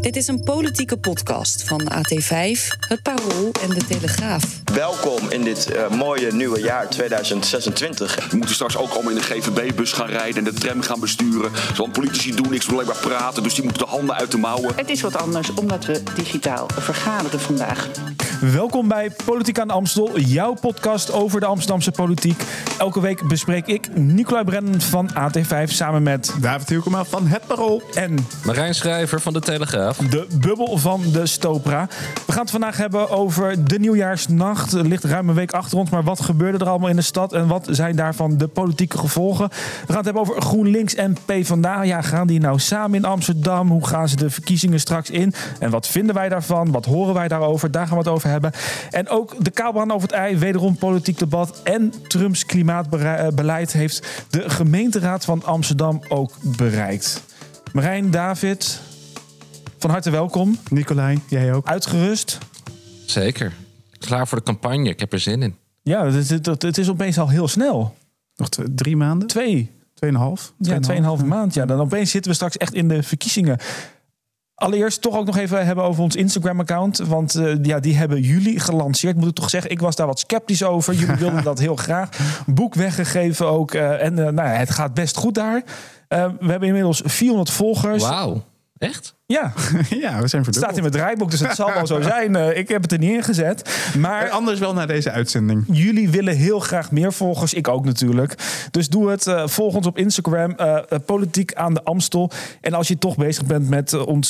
Dit is een politieke podcast van AT5, Het Parool en De Telegraaf. Welkom in dit mooie nieuwe jaar 2026. We moeten straks ook allemaal in de GVB-bus gaan rijden en de tram gaan besturen. Want politici doen niks, alleen maar praten, dus die moeten de handen uit de mouwen. Het is wat anders omdat we digitaal vergaderen vandaag. Welkom bij Politiek aan de Amstel, jouw podcast over de Amsterdamse politiek. Elke week bespreek ik Nicolai Brennen van AT5 samen met David Hielkema van Het Parool en Marijn Schrijver van De Telegraaf. De bubbel van de Stopra. We gaan het vandaag hebben over de nieuwjaarsnacht. Er ligt ruim een week achter ons, maar wat gebeurde er allemaal in de stad en wat zijn daarvan de politieke gevolgen? We gaan het hebben over GroenLinks en PvdA. Ja, gaan die nou samen in Amsterdam? Hoe gaan ze de verkiezingen straks in? En wat vinden wij daarvan? Wat horen wij daarover? Daar gaan we het over hebben. En ook de kabelbaan over het ei, wederom politiek debat. En Trumps klimaatbeleid heeft de gemeenteraad van Amsterdam ook bereikt. Marijn, David, van harte welkom. Nicolai, jij ook. Uitgerust? Zeker. Klaar voor de campagne. Ik heb er zin in. Ja, het is opeens al heel snel. Nog 3 maanden? 2,5. Ja, 2,5 maand. Ja, dan opeens zitten we straks echt in de verkiezingen. Allereerst toch ook nog even hebben over ons Instagram-account. Want die hebben jullie gelanceerd. Moet ik toch zeggen, ik was daar wat sceptisch over. Jullie wilden dat heel graag. Boek weggegeven ook. Het gaat best goed daar. We hebben inmiddels 400 volgers. Wauw. Echt? Ja. Ja, we zijn verdubbeld. Het staat in mijn draaiboek, dus het zal wel zo zijn. Ik heb het er niet in gezet. Maar anders wel naar deze uitzending. Jullie willen heel graag meer volgers. Ik ook natuurlijk. Dus doe het. Volg ons op Instagram. Politiek aan de Amstel. En als je toch bezig bent met ons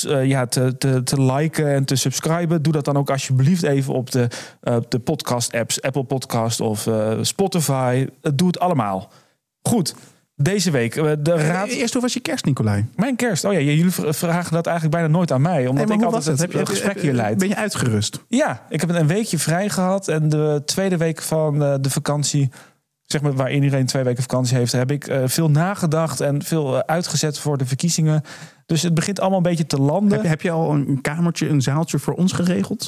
te liken en te subscriben, doe dat dan ook alsjeblieft even op de podcast-apps. Apple Podcast of Spotify. Doe het allemaal. Goed. Deze week, de raad... Eerst, hoe was je kerst, Nicolai? Mijn kerst? Oh ja, jullie vragen dat eigenlijk bijna nooit aan mij. Omdat ik altijd het gesprek hier leid. Ben je uitgerust? Ja, ik heb een weekje vrij gehad. En de tweede week van de vakantie, zeg maar waar iedereen 2 weken vakantie heeft, heb ik veel nagedacht en veel uitgezet voor de verkiezingen. Dus het begint allemaal een beetje te landen. Heb je al een kamertje, een zaaltje voor ons geregeld?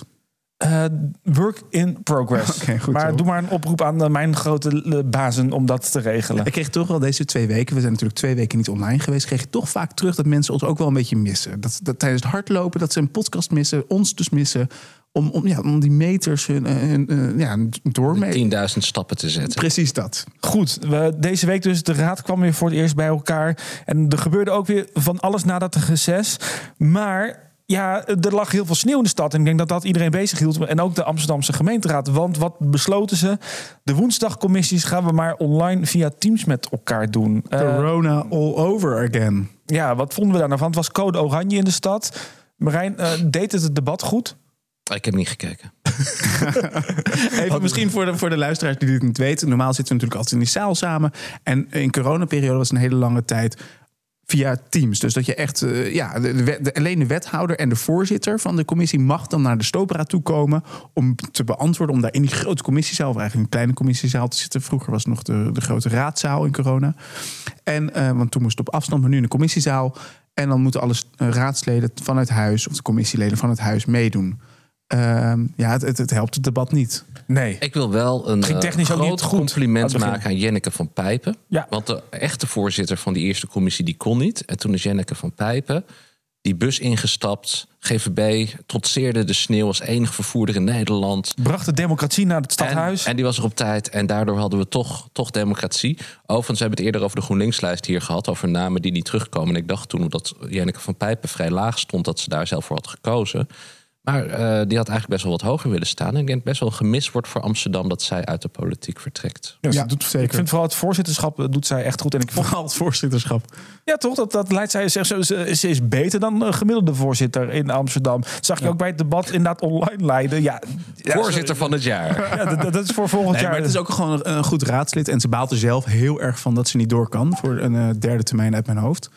Work in progress. Okay, goed maar zo. doe maar een oproep aan mijn grote bazen om dat te regelen. Ik kreeg toch wel deze 2 weken, we zijn natuurlijk 2 weken niet online geweest, kreeg ik toch vaak terug dat mensen ons ook wel een beetje missen. Dat tijdens het hardlopen, dat ze een podcast missen, ons dus missen, om die meters doormeten. 10.000 stappen te zetten. Precies dat. Goed, deze week dus, de raad kwam weer voor het eerst bij elkaar. En er gebeurde ook weer van alles na dat reces. Maar ja, er lag heel veel sneeuw in de stad. En ik denk dat dat iedereen bezig hield. En ook de Amsterdamse gemeenteraad. Want wat besloten ze? De woensdagcommissies gaan we maar online via Teams met elkaar doen. Corona all over again. Ja, wat vonden we daar nou van? Het was code oranje in de stad. Marijn, deed het debat goed? Ik heb niet gekeken. Even misschien voor de luisteraars die dit niet weten. Normaal zitten we natuurlijk altijd in die zaal samen. En in coronaperiode was een hele lange tijd via Teams. Dus dat je echt, alleen de wethouder en de voorzitter van de commissie mag dan naar de Stopra toe komen om te beantwoorden, om daar in die grote commissiezaal, of eigenlijk een kleine commissiezaal te zitten. Vroeger was het nog de grote raadzaal in corona. Want toen moest het op afstand, maar nu in de commissiezaal. En dan moeten alle raadsleden vanuit huis, of de commissieleden van het huis, meedoen. Het helpt het debat niet. Nee. Ik wil wel een groot compliment maken aan Jenneke van Pijpen. Ja. Want de echte voorzitter van die eerste commissie die kon niet. En toen is Jenneke van Pijpen die bus ingestapt. GVB trotseerde de sneeuw als enige vervoerder in Nederland. Bracht de democratie naar het stadhuis. En die was er op tijd. En daardoor hadden we toch democratie. Overigens hebben we het eerder over de GroenLinks-lijst hier gehad. Over namen die niet terugkomen. En ik dacht toen dat Jenneke van Pijpen vrij laag stond, dat ze daar zelf voor had gekozen. Maar die had eigenlijk best wel wat hoger willen staan. En ik denk best wel gemist wordt voor Amsterdam dat zij uit de politiek vertrekt. Ja, doet zeker. Ik vind vooral het voorzitterschap doet zij echt goed. En vooral het voorzitterschap. Ja, toch? Dat leidt zij. Ze is beter dan gemiddelde voorzitter in Amsterdam. Dat zag je ook bij het debat inderdaad online leiden. Ja, voorzitter van het jaar. Ja, dat is voor volgend jaar. Maar het is ook gewoon een goed raadslid. En ze baalt er zelf heel erg van dat ze niet door kan voor een 3e termijn uit mijn hoofd.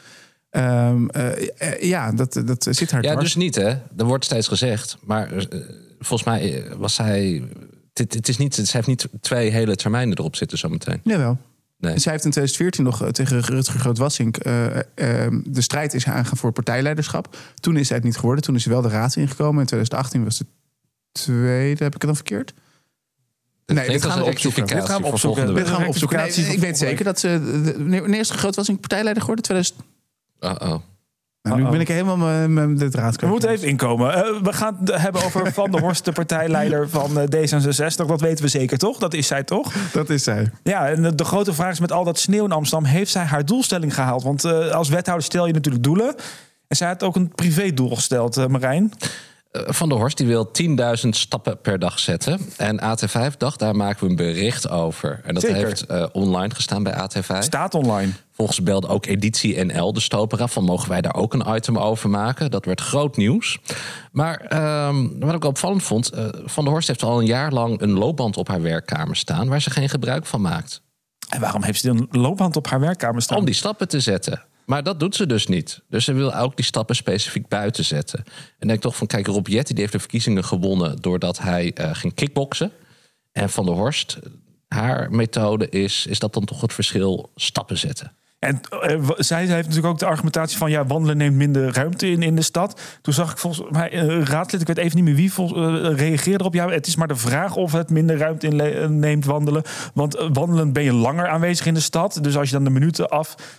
Dat zit haar dwars. Ja, dus niet, hè? Er wordt steeds gezegd. Maar volgens mij was zij. Ze heeft niet 2 hele termijnen erop zitten zometeen. Jawel. Nee. Zij heeft in 2014 nog tegen Rutger Groot-Wassink de strijd is aangegaan voor partijleiderschap. Toen is zij het niet geworden. Toen is ze wel de raad ingekomen. In 2018 was de 2e. Heb ik het dan verkeerd? Nee, dit gaan we opzoeken. Dit gaan we opzoeken. Nee, ik weet zeker dat ze... Wanneer is Groot-Wassink partijleider geworden? Nou, nu ben ik helemaal met de draad. We moeten even inkomen. We gaan het hebben over Van der Horst, de partijleider van D66. Dat weten we zeker, toch? Dat is zij, toch? Dat is zij. Ja, en de grote vraag is met al dat sneeuw in Amsterdam... heeft zij haar doelstelling gehaald? Want als wethouder stel je natuurlijk doelen. En zij had ook een privédoel gesteld, Marijn. Van der Horst die wil 10.000 stappen per dag zetten. En AT5 dacht, daar maken we een bericht over. En dat Zeker. heeft online gestaan bij AT5. Staat online. Volgens belde ook Editie NL de Stopera van mogen wij daar ook een item over maken. Dat werd groot nieuws. Maar wat ik opvallend vond, Van der Horst heeft al een jaar lang een loopband op haar werkkamer staan waar ze geen gebruik van maakt. En waarom heeft ze een loopband op haar werkkamer staan? Om die stappen te zetten. Maar dat doet ze dus niet. Dus ze wil ook die stappen specifiek buiten zetten. En denk toch van, kijk, Rob Jetten die heeft de verkiezingen gewonnen doordat hij ging kickboksen. En Van der Horst, haar methode is dat dan toch het verschil stappen zetten. En zij heeft natuurlijk ook de argumentatie van... ja, wandelen neemt minder ruimte in de stad. Toen zag ik volgens mij raadslid, ik weet even niet meer wie, reageerde erop. Ja, het is maar de vraag of het minder ruimte neemt wandelen. Want wandelen ben je langer aanwezig in de stad. Dus als je dan de minuten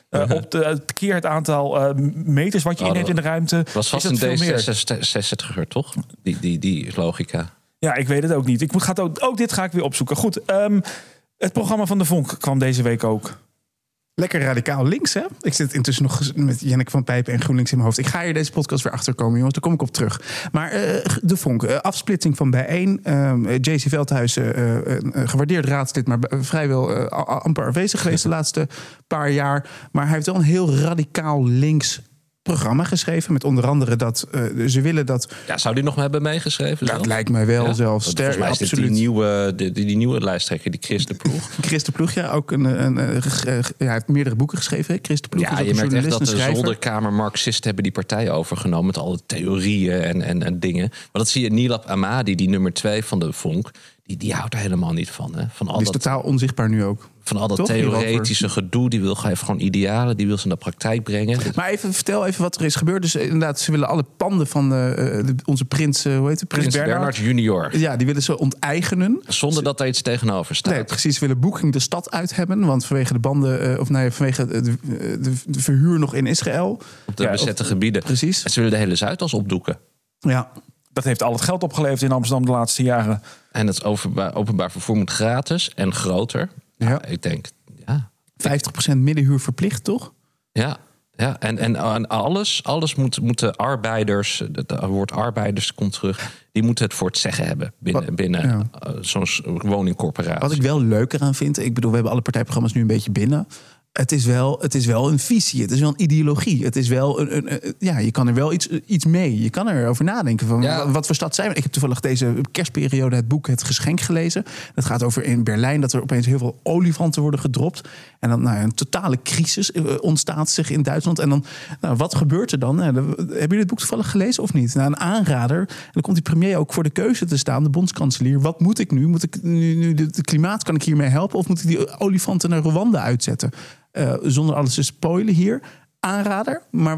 op het keer het aantal meters wat je inneemt in de ruimte... Het was vast een D66er, toch? Die logica. Ja, ik weet het ook niet. Ook dit ga ik weer opzoeken. Goed, het programma van de Vonk kwam deze week ook. Lekker radicaal links, hè? Ik zit intussen nog met Janneke van Pijpen en GroenLinks in mijn hoofd. Ik ga hier deze podcast weer achterkomen, jongens. Daar kom ik op terug. Maar de Vonk, afsplitsing van bijeen. JC Veldhuizen, gewaardeerd raadslid, maar vrijwel amper afwezig geweest de laatste paar jaar. Maar hij heeft wel een heel radicaal links programma geschreven. Met onder andere dat ze willen dat... Ja, zou die nog maar hebben meegeschreven? Dat lijkt mij wel zelfs. Volgens mij is dit die nieuwe lijsttrekker, die Chris de Ploeg. Chris de Ploeg, ja. Ook hij heeft meerdere boeken geschreven. Chris de Ploeg ja, je merkt echt dat de zolderkamer Marxisten hebben die partij overgenomen met alle theorieën en dingen. Maar dat zie je Nilab Amadi, die nummer 2 van de Vonk. Die houdt er helemaal niet van. Hè? Van al die is dat, totaal onzichtbaar nu ook. Van al dat theoretische gedoe. Die wil gewoon idealen. Die wil ze in de praktijk brengen. Maar vertel even wat er is gebeurd. Dus inderdaad, ze willen alle panden van onze prins... hoe heet het? Prins Bernhard junior. Ja, die willen ze onteigenen. Zonder dat er iets tegenover staat. Nee, precies. Ze willen Booking de stad uit hebben. Want vanwege de banden... vanwege de verhuur nog in Israël. Op de bezette gebieden. Precies. En ze willen de hele Zuidas opdoeken. Ja. Dat heeft al het geld opgeleverd in Amsterdam de laatste jaren. En het openbaar vervoer moet gratis en groter. Ja. Nou, ik denk, ja. 50% middenhuur verplicht, toch? Ja. Ja, en alles moet de arbeiders, het woord arbeiders komt terug, die moeten het voor het zeggen hebben binnen zo'n woningcorporatie. Wat ik wel leuker aan vind, ik bedoel, we hebben alle partijprogramma's nu een beetje binnen. Het is wel een visie, het is wel een ideologie. Het is wel je kan er wel iets mee. Je kan erover nadenken van wat voor stad zijn we. Ik heb toevallig deze kerstperiode het boek Het Geschenk gelezen. Dat gaat over in Berlijn dat er opeens heel veel olifanten worden gedropt. En dan een totale crisis ontstaat zich in Duitsland. En dan, wat gebeurt er dan? Hebben jullie het boek toevallig gelezen of niet? Een aanrader. En dan komt die premier ook voor de keuze te staan, de bondskanselier. Wat moet ik nu? Moet ik nu het klimaat, kan ik hiermee helpen? Of moet ik die olifanten naar Rwanda uitzetten? Zonder alles te spoilen hier. Aanrader. Maar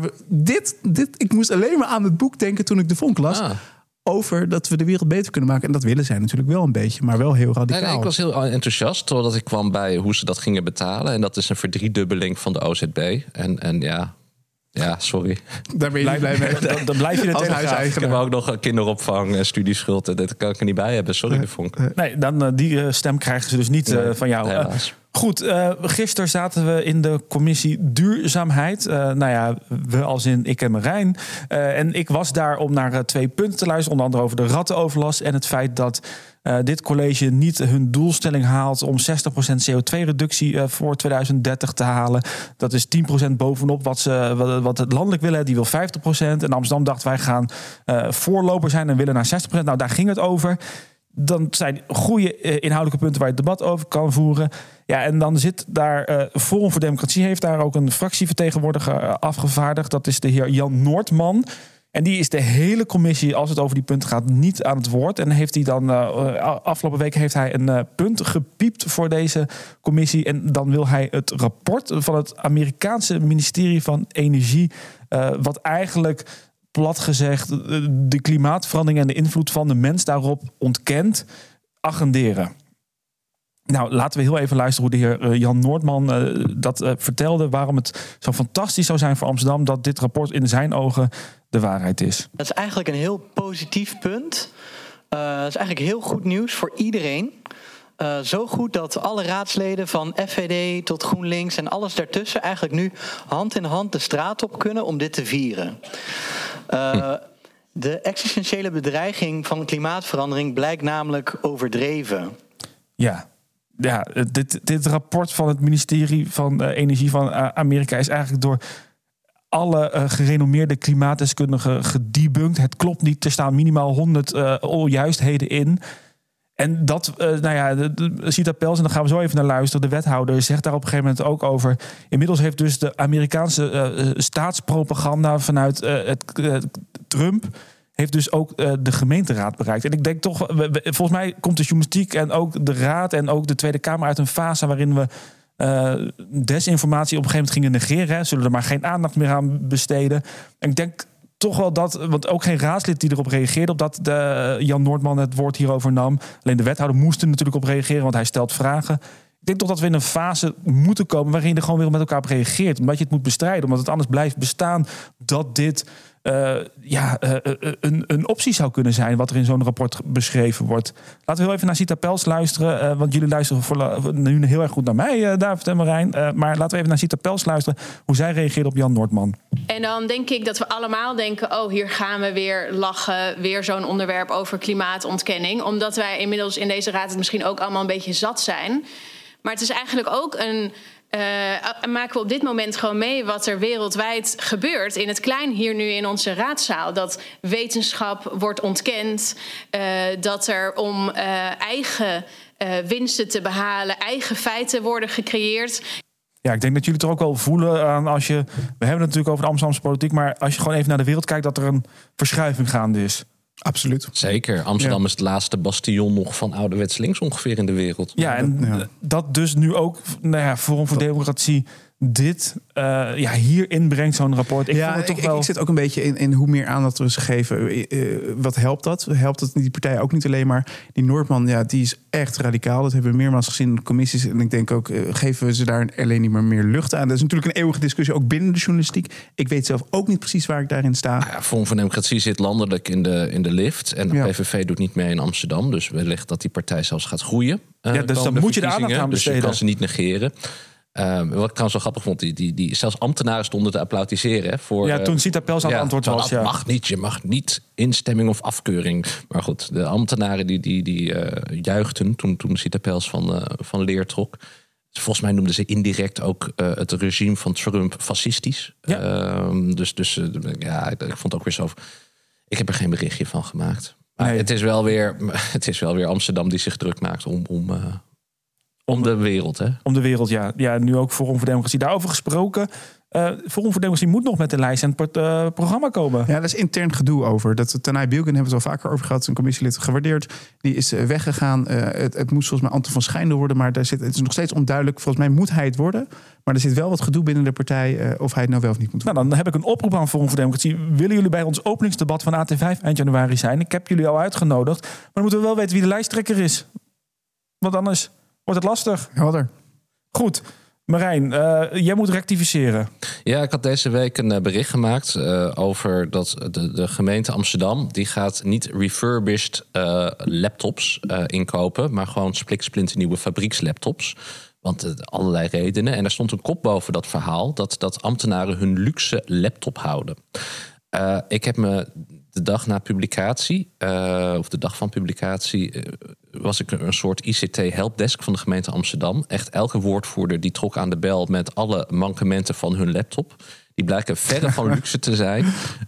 ik moest alleen maar aan het boek denken toen ik de Vonk las. Over dat we de wereld beter kunnen maken. En dat willen zij natuurlijk wel een beetje, maar wel heel radicaal. Nee, ik was heel enthousiast totdat ik kwam bij hoe ze dat gingen betalen. En dat is een verdriedubbeling van de OZB. En ja, sorry. Daar ben je niet blij mee. Dan blijf je het als huiseigenaar. Ik heb ook nog kinderopvang en studieschuld. Dat kan ik er niet bij hebben. Sorry, de Vonk. Nee, dan die stem krijgen ze dus niet van jou. Helaas. Goed, gisteren zaten we in de commissie Duurzaamheid. We als in ik en Marijn. En ik was daar om naar 2 punten te luisteren. Onder andere over de rattenoverlast en het feit dat dit college niet hun doelstelling haalt om 60% CO2-reductie voor 2030 te halen. Dat is 10% bovenop wat het landelijk willen. Die wil 50%. En Amsterdam dacht wij gaan voorloper zijn en willen naar 60%. Nou, daar ging het over. Dan zijn goede inhoudelijke punten waar je het debat over kan voeren. Ja, en dan zit daar Forum voor Democratie heeft daar ook een fractievertegenwoordiger afgevaardigd. Dat is de heer Jan Noordman. En die is de hele commissie, als het over die punten gaat, niet aan het woord. En heeft hij dan afgelopen week heeft hij een punt gepiept voor deze commissie. En dan wil hij het rapport van het Amerikaanse ministerie van Energie, wat eigenlijk plat gezegd de klimaatverandering en de invloed van de mens daarop ontkent, agenderen. Nou, laten we heel even luisteren hoe de heer Jan Noordman dat vertelde. Waarom het zo fantastisch zou zijn voor Amsterdam dat dit rapport in zijn ogen de waarheid is. Dat is eigenlijk een heel positief punt. Dat is eigenlijk heel goed nieuws voor iedereen. Zo goed dat alle raadsleden van FVD tot GroenLinks en alles daartussen eigenlijk nu hand in hand de straat op kunnen om dit te vieren. De existentiële bedreiging van klimaatverandering blijkt namelijk overdreven. Ja, dit rapport van het ministerie van Energie van Amerika is eigenlijk door alle gerenommeerde klimaatdeskundigen gedebunked. Het klopt niet, er staan minimaal 100 onjuistheden in. En dat, Sita Pels, en daar gaan we zo even naar luisteren, de wethouder zegt daar op een gegeven moment ook over. Inmiddels heeft dus de Amerikaanse staatspropaganda vanuit Trump heeft dus ook de gemeenteraad bereikt. En ik denk toch, volgens mij komt de journalistiek en ook de raad en ook de Tweede Kamer uit een fase waarin we desinformatie op een gegeven moment gingen negeren. Hè. Zullen er maar geen aandacht meer aan besteden. En ik denk toch wel dat, want ook geen raadslid die erop reageerde, op dat Jan Noordman het woord hierover nam. Alleen de wethouder moest er natuurlijk op reageren, want hij stelt vragen. Ik denk toch dat we in een fase moeten komen waarin je er gewoon weer met elkaar op reageert. Omdat je het moet bestrijden, omdat het anders blijft bestaan dat dit een optie zou kunnen zijn wat er in zo'n rapport beschreven wordt. Laten we heel even naar Sita Pels luisteren, want jullie luisteren nu heel erg goed naar mij, David en Marijn. Maar laten we even naar Sita Pels luisteren, hoe zij reageert op Jan Noordman. En dan denk ik dat we allemaal denken, hier gaan we weer lachen, weer zo'n onderwerp over klimaatontkenning. Omdat wij inmiddels in deze raad het misschien ook allemaal een beetje zat zijn. Maar het is eigenlijk ook maken we op dit moment gewoon mee wat er wereldwijd gebeurt. In het klein hier nu in onze raadzaal. Dat wetenschap wordt ontkend. Dat er om eigen winsten te behalen, eigen feiten worden gecreëerd. Ja, ik denk dat jullie het er ook wel voelen aan we hebben het natuurlijk over de Amsterdamse politiek, maar als je gewoon even naar de wereld kijkt, dat er een verschuiving gaande is. Absoluut. Zeker. Amsterdam is het laatste bastion nog van ouderwets links ongeveer in de wereld. Ja, en dat dus nu ook Forum voor Democratie dit hierin brengt, zo'n rapport. Ik zit ook een beetje in hoe meer aandacht we ze geven. Wat helpt dat? Helpt het die partij ook niet alleen maar? Die Noordman, die is echt radicaal. Dat hebben we meermaals gezien in de commissies. En ik denk ook, geven we ze daar alleen niet meer lucht aan? Dat is natuurlijk een eeuwige discussie, ook binnen de journalistiek. Ik weet zelf ook niet precies waar ik daarin sta. Forum voor Democratie zit landelijk in de lift. En de PVV doet niet mee in Amsterdam. Dus wellicht dat die partij zelfs gaat groeien. Dus dan moet je de aandacht aan besteden. Dus je kan ze niet negeren. Wat ik zo grappig vond, die zelfs ambtenaren stonden te applaudisseren. Toen Sita Pels aan het antwoord was. Dat mag niet, je mag niet instemming of afkeuring. Maar goed, de ambtenaren die juichten toen Sita Pels van leer trok. Volgens mij noemden ze indirect ook het regime van Trump fascistisch. Ja. Ik vond ook weer zo. Ik heb er geen berichtje van gemaakt. Maar nee. Het is wel weer Amsterdam die zich druk maakt om de wereld, hè? Om de wereld, ja. Ja, nu ook Forum voor Democratie. Daarover gesproken. Forum voor Democratie moet nog met een lijst en het programma komen. Ja, dat is intern gedoe over. Tanay Bielken hebben we het al vaker over gehad. Een commissielid gewaardeerd. Die is weggegaan. Het moest volgens mij Anton van Schijndel worden. Maar het is nog steeds onduidelijk. Volgens mij moet hij het worden. Maar er zit wel wat gedoe binnen de partij. Of hij het nou wel of niet moet worden. Nou, dan heb ik een oproep aan Forum voor Democratie. Willen jullie bij ons openingsdebat van AT5 eind januari zijn? Ik heb jullie al uitgenodigd. Maar dan moeten we wel weten wie de lijsttrekker is. Want anders wordt het lastig. Helder. Goed. Marijn, jij moet rectificeren. Ja, ik had deze week een bericht gemaakt over dat de gemeente Amsterdam, die gaat niet refurbished laptops inkopen, maar gewoon splinternieuwe fabriekslaptops. Want allerlei redenen. En er stond een kop boven dat verhaal dat ambtenaren hun luxe laptop houden. Ik heb me de dag na publicatie, of de dag van publicatie, was ik een soort ICT-helpdesk van de gemeente Amsterdam. Echt elke woordvoerder die trok aan de bel met alle mankementen van hun laptop. Die blijken verre van luxe te zijn.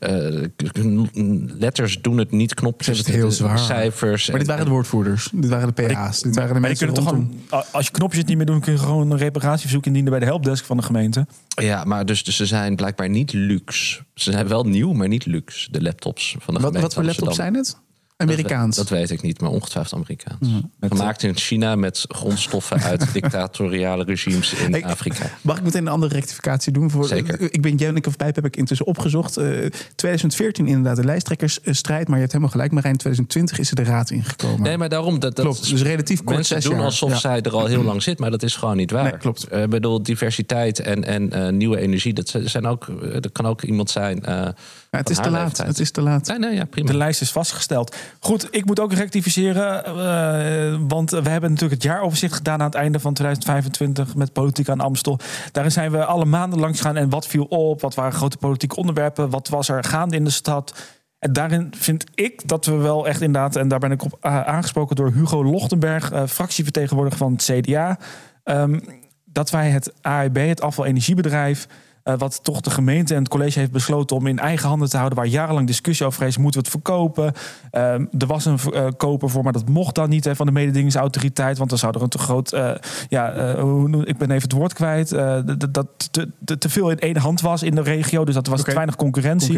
Letters doen het niet, knopjes, het heel zwaar. Cijfers. Maar dit waren de woordvoerders, dit waren de PA's. Dit waren de mensen als je knopjes het niet meer doen, kun je gewoon een reparatieverzoek indienen bij de helpdesk van de gemeente. Ja, maar dus ze zijn blijkbaar niet luxe. Ze zijn wel nieuw, maar niet luxe, de laptops van de gemeente Wat voor laptops zijn het? Amerikaans? Dat weet ik niet, maar ongetwijfeld Amerikaans. Gemaakt in China met grondstoffen uit dictatoriale regimes in Afrika. Mag ik meteen een andere rectificatie doen? Zeker. Ik ben Janneke van Pijp, heb ik intussen opgezocht. 2014 inderdaad de lijsttrekkersstrijd, maar je hebt helemaal gelijk, Marijn. 2020 is er de raad ingekomen. Nee, maar daarom... Klopt, dus relatief kort. Mensen doen alsof zij er al heel lang zit, maar dat is gewoon niet waar. Nee, klopt. Ik bedoel, diversiteit en nieuwe energie, dat kan ook iemand zijn... het is te laat. Het is te laat. Nee, ja, prima. De lijst is vastgesteld. Goed, ik moet ook rectificeren. Want we hebben natuurlijk het jaaroverzicht gedaan aan het einde van 2025 met Politiek aan Amstel. Daarin zijn we alle maanden langs gegaan en wat viel op? Wat waren grote politieke onderwerpen? Wat was er gaande in de stad? En daarin vind ik dat we wel echt inderdaad, en daar ben ik op aangesproken door Hugo Lochtenberg, fractievertegenwoordiger van het CDA, dat wij het AEB, het afvalenergiebedrijf, wat toch de gemeente en het college heeft besloten om in eigen handen te houden, waar jarenlang discussie over is, moeten we het verkopen? Er was een koper voor, maar dat mocht dan niet van de mededingingsautoriteit, want dan zou er een te groot, ik ben even het woord kwijt, dat te veel in één hand was in de regio, dus dat was te weinig concurrentie.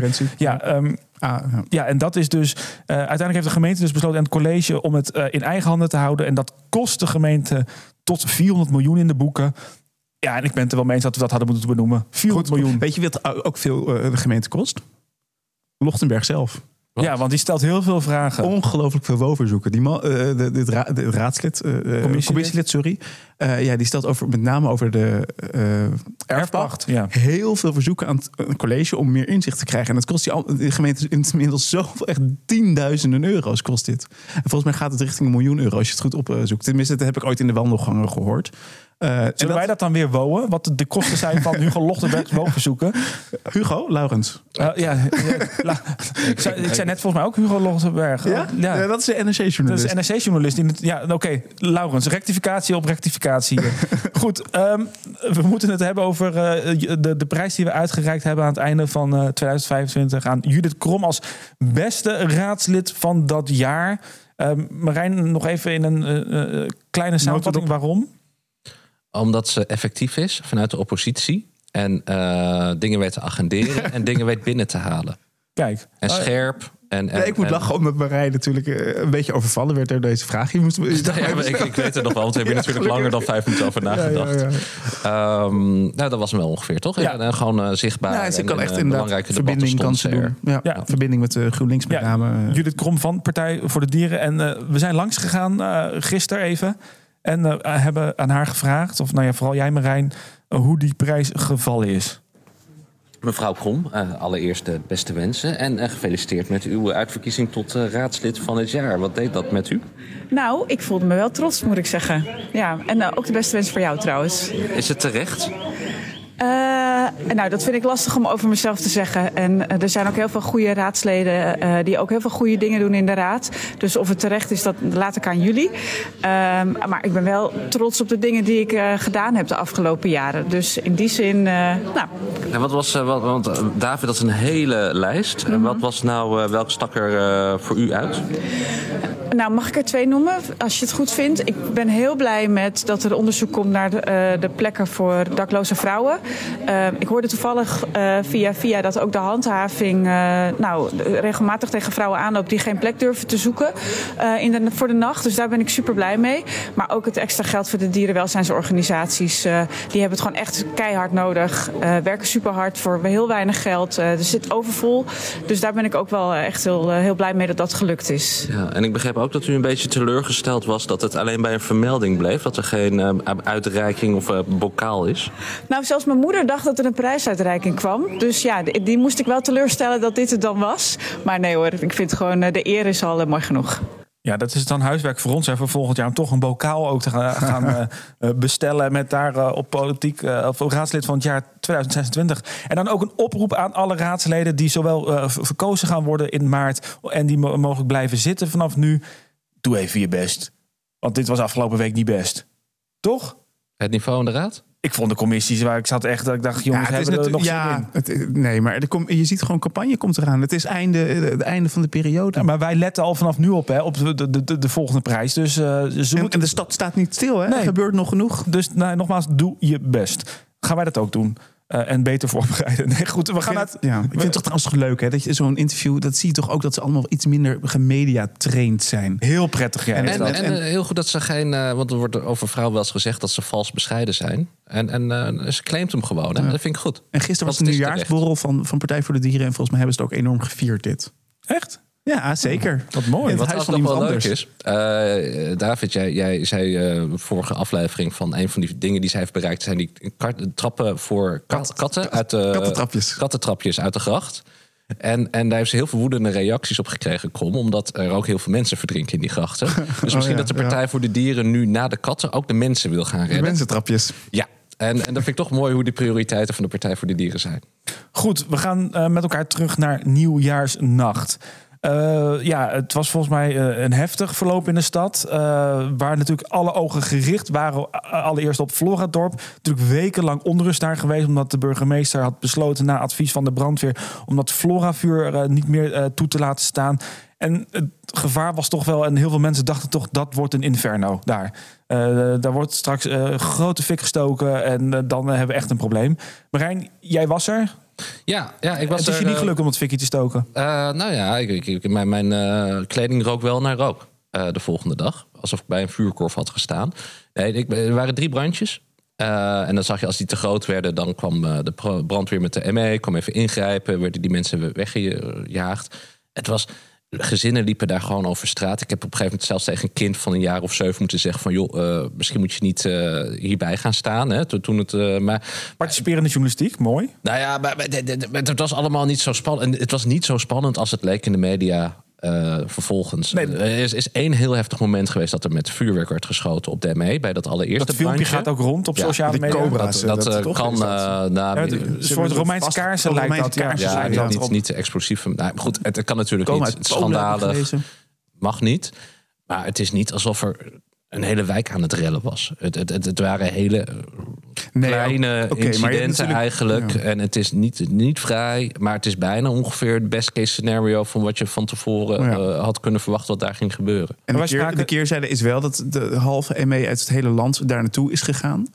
En dat is dus, uiteindelijk heeft de gemeente dus besloten en het college om het in eigen handen te houden, en dat kost de gemeente tot 400 miljoen in de boeken. Ja, en ik ben het er wel mee eens dat we dat hadden moeten benoemen. 400 miljoen. Weet je wat ook veel de gemeente kost? Lochtenberg zelf. Wat? Ja, want die stelt heel veel vragen. Ongelooflijk veel woonverzoeken. Die man, de raadslid, commissielid, sorry. Die stelt met name over de erfpacht. Ja. Heel veel verzoeken aan het college om meer inzicht te krijgen. En dat kost de gemeente inmiddels zoveel, echt tienduizenden euro's kost dit. En volgens mij gaat het richting €1 miljoen als je het goed opzoekt. Tenminste, dat heb ik ooit in de wandelgangen gehoord. Zullen wij dat dan weer wonen? Wat de kosten zijn van Hugo Lochtenberg's woonverzoeken? Hugo? Laurens? Ik zei net volgens mij ook Hugo Lochtenberg. Ja, dat is de NRC-journalist. Dat is de NRC-journalist. Laurens, rectificatie op rectificatie. Goed, we moeten het hebben over de prijs die we uitgereikt hebben aan het einde van 2025 aan Judith Krom als beste raadslid van dat jaar. Marijn, nog even in een kleine samenvatting waarom? Omdat ze effectief is vanuit de oppositie. En dingen weet te agenderen en dingen weet binnen te halen. Kijk. En scherp. Ik moet lachen omdat Marijn natuurlijk een beetje overvallen werd door deze vraag. Ik weet het nog wel, want we hebben natuurlijk langer dan 5 minuten over nagedacht. Dat was hem wel ongeveer, toch? Ja. En gewoon zichtbaar. Ze kan echt belangrijke verbinding kan ze doen. Verbinding met de GroenLinks met name. Judith Krom van Partij voor de Dieren. En we zijn langs gegaan gisteren even. En hebben aan haar gevraagd, of vooral jij Marijn, hoe die prijs gevallen is. Mevrouw Krom, allereerst de beste wensen. En gefeliciteerd met uw uitverkiezing tot raadslid van het jaar. Wat deed dat met u? Nou, ik voelde me wel trots, moet ik zeggen. Ja, en ook de beste wens voor jou trouwens. Is het terecht? Dat vind ik lastig om over mezelf te zeggen. En er zijn ook heel veel goede raadsleden die ook heel veel goede dingen doen in de raad. Dus of het terecht is, dat laat ik aan jullie. Maar ik ben wel trots op de dingen die ik gedaan heb de afgelopen jaren. Dus in die zin, En want David, dat is een hele lijst. Mm-hmm. Wat was welke stak er voor u uit? Nou, mag ik er 2 noemen, als je het goed vindt? Ik ben heel blij met dat er onderzoek komt naar de plekken voor dakloze vrouwen. Ik hoorde toevallig via dat ook de handhaving regelmatig tegen vrouwen aanloopt die geen plek durven te zoeken voor de nacht. Dus daar ben ik super blij mee. Maar ook het extra geld voor de dierenwelzijnsorganisaties. Die hebben het gewoon echt keihard nodig. Werken super hard voor heel weinig geld. Er zit overvol. Dus daar ben ik ook wel echt heel blij mee dat dat gelukt is. Ja, en ik begreep ook dat u een beetje teleurgesteld was dat het alleen bij een vermelding bleef. Dat er geen uitreiking of bokaal is. Nou, zelfs mijn moeder dacht dat er een prijsuitreiking kwam. Dus ja, die moest ik wel teleurstellen dat dit het dan was. Maar nee hoor, ik vind gewoon de eer is al mooi genoeg. Ja, dat is dan huiswerk voor ons voor volgend jaar om toch een bokaal ook te gaan bestellen met daar op politiek of raadslid van het jaar 2026. En dan ook een oproep aan alle raadsleden die zowel verkozen gaan worden in maart en die mogelijk blijven zitten vanaf nu. Doe even je best. Want dit was afgelopen week niet best. Toch? Het niveau in de raad? Ik vond de commissies waar ik zat echt dat ik dacht, jongens, hebben er nog zin in? Nee, maar je ziet gewoon, campagne komt eraan. Het is het einde van de periode. Ja, maar wij letten al vanaf nu op de volgende prijs. Dus, en de stad staat niet stil, hè? Nee. Er gebeurt nog genoeg. Dus nogmaals, doe je best. Gaan wij dat ook doen. En beter voorbereiden. Nee, goed, we gaan ik vind het toch trouwens leuk, hè? Dat je zo'n interview, dat zie je toch ook dat ze allemaal iets minder gemedia-trained zijn. Heel prettig, ja. En heel goed dat ze geen... want er wordt over vrouwen wel eens gezegd dat ze vals bescheiden zijn. En ze claimt hem gewoon. Hè? Dat vind ik goed. En gisteren was een nieuwjaarsborrel van Partij voor de Dieren. En volgens mij hebben ze het ook enorm gevierd, dit. Echt? Ja, zeker. Wat mooi. Wat nog wel leuk is. David, jij zei vorige aflevering van een van die dingen die zij heeft bereikt zijn die trappen voor katten uit de kattentrapjes uit de gracht. En daar heeft ze heel veel woedende reacties op gekregen, omdat er ook heel veel mensen verdrinken in die grachten. Dus misschien dat de Partij voor de Dieren nu na de katten ook de mensen wil gaan redden. De mensentrapjes. Ja. En dat vind ik toch mooi hoe de prioriteiten van de Partij voor de Dieren zijn. Goed, we gaan met elkaar terug naar Nieuwjaarsnacht. Het was volgens mij een heftig verloop in de stad. Waar natuurlijk alle ogen gericht waren allereerst op Floradorp. Natuurlijk wekenlang onrust daar geweest, omdat de burgemeester had besloten na advies van de brandweer om dat Floravuur niet meer toe te laten staan. En het gevaar was toch wel, en heel veel mensen dachten toch, dat wordt een inferno daar. Daar wordt straks grote fik gestoken en dan hebben we echt een probleem. Marijn, jij was er. Ja, ik was het is je niet gelukt om het fikje te stoken? Mijn kleding rook wel naar rook de volgende dag. Alsof ik bij een vuurkorf had gestaan. Nee, er waren 3 brandjes. En dan zag je, als die te groot werden, dan kwam de brandweer met de ME, kwam even ingrijpen, werden die mensen weggejaagd. Het was... Gezinnen liepen daar gewoon over straat. Ik heb op een gegeven moment zelfs tegen een kind van een jaar of 7 moeten zeggen van... joh, misschien moet je niet hierbij gaan staan. Hè, toen het, participerende journalistiek, mooi. Nou ja, maar het was allemaal niet zo spannend. En het was niet zo spannend als het leek in de media vervolgens. Nee. Er is 1 heel heftig moment geweest dat er met vuurwerk werd geschoten op de ME. Bij dat allereerste dat filmpje gaat ook rond op sociale media. Cobra's, dat kan... een soort Romeinse kaarsen lijkt dat. Niet explosief. Nou, goed, het kan natuurlijk niet. Het schandalig. Mag niet. Maar het is niet alsof er een hele wijk aan het rellen was. Het waren hele kleine incidenten eigenlijk. Ja. En het is niet vrij, maar het is bijna ongeveer het best case scenario van wat je van tevoren had kunnen verwachten wat daar ging gebeuren. En de keerzijde is wel dat de halve ME uit het hele land daar naartoe is gegaan.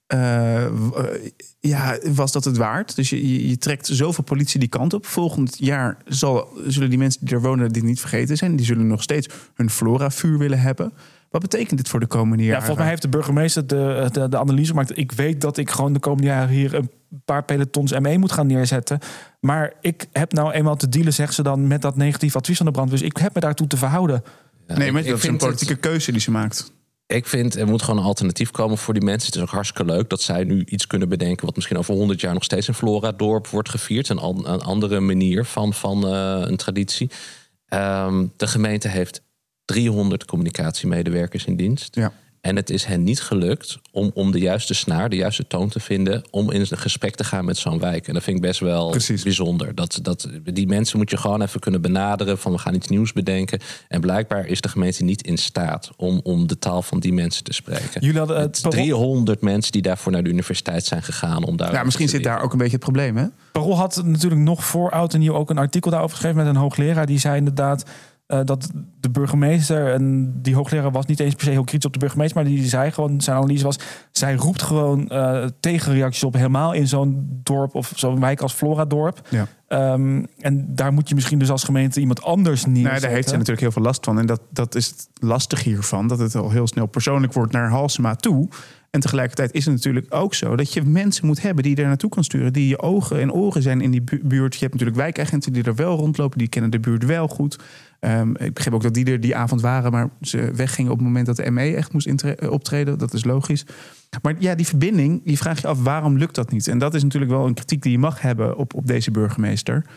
Was dat het waard? Dus je trekt zoveel politie die kant op. Volgend jaar zullen die mensen die er wonen dit niet vergeten zijn. Die zullen nog steeds hun Flora-vuur willen hebben. Wat betekent dit voor de komende jaren? Ja, volgens mij heeft de burgemeester de analyse gemaakt. Ik weet dat ik gewoon de komende jaren hier een paar pelotons ME moet gaan neerzetten. Maar ik heb nou eenmaal te dealen, zegt ze dan, met dat negatief advies van de brandweer. Dus ik heb me daartoe te verhouden. Ja, nee, maar dat is een politieke keuze die ze maakt. Ik vind, er moet gewoon een alternatief komen voor die mensen. Het is ook hartstikke leuk dat zij nu iets kunnen bedenken wat misschien over 100 jaar nog steeds in Floradorp wordt gevierd. Een andere manier van een traditie. De gemeente heeft 300 communicatiemedewerkers in dienst. Ja. En het is hen niet gelukt om de juiste snaar, de juiste toon te vinden om in een gesprek te gaan met zo'n wijk. En dat vind ik best wel bijzonder. Die mensen moet je gewoon even kunnen benaderen van we gaan iets nieuws bedenken. En blijkbaar is de gemeente niet in staat om de taal van die mensen te spreken. Jullie hadden 300 mensen die daarvoor naar de universiteit zijn gegaan om daar. Ja, misschien zit daar ook een beetje het probleem, hè? Parool had natuurlijk nog voor oud en nieuw ook een artikel daarover geschreven met een hoogleraar. Die zei inderdaad dat de burgemeester, en die hoogleraar was niet eens per se heel kritisch op de burgemeester, maar die zei gewoon, zijn analyse was, zij roept gewoon tegenreacties op, helemaal in zo'n dorp of zo'n wijk als Floradorp. Ja. En daar moet je misschien dus als gemeente iemand anders neerzetten. Nou, daar heeft ze natuurlijk heel veel last van. En dat is het lastige hiervan, dat het al heel snel persoonlijk wordt naar Halsema toe. En tegelijkertijd is het natuurlijk ook zo dat je mensen moet hebben die je daar naartoe kan sturen. Die je ogen en oren zijn in die buurt. Je hebt natuurlijk wijkagenten die er wel rondlopen. Die kennen de buurt wel goed. Ik begreep ook dat die er die avond waren. Maar ze weggingen op het moment dat de ME echt moest optreden. Dat is logisch. Maar ja, die verbinding, die vraag je af, waarom lukt dat niet? En dat is natuurlijk wel een kritiek die je mag hebben op deze burgemeester.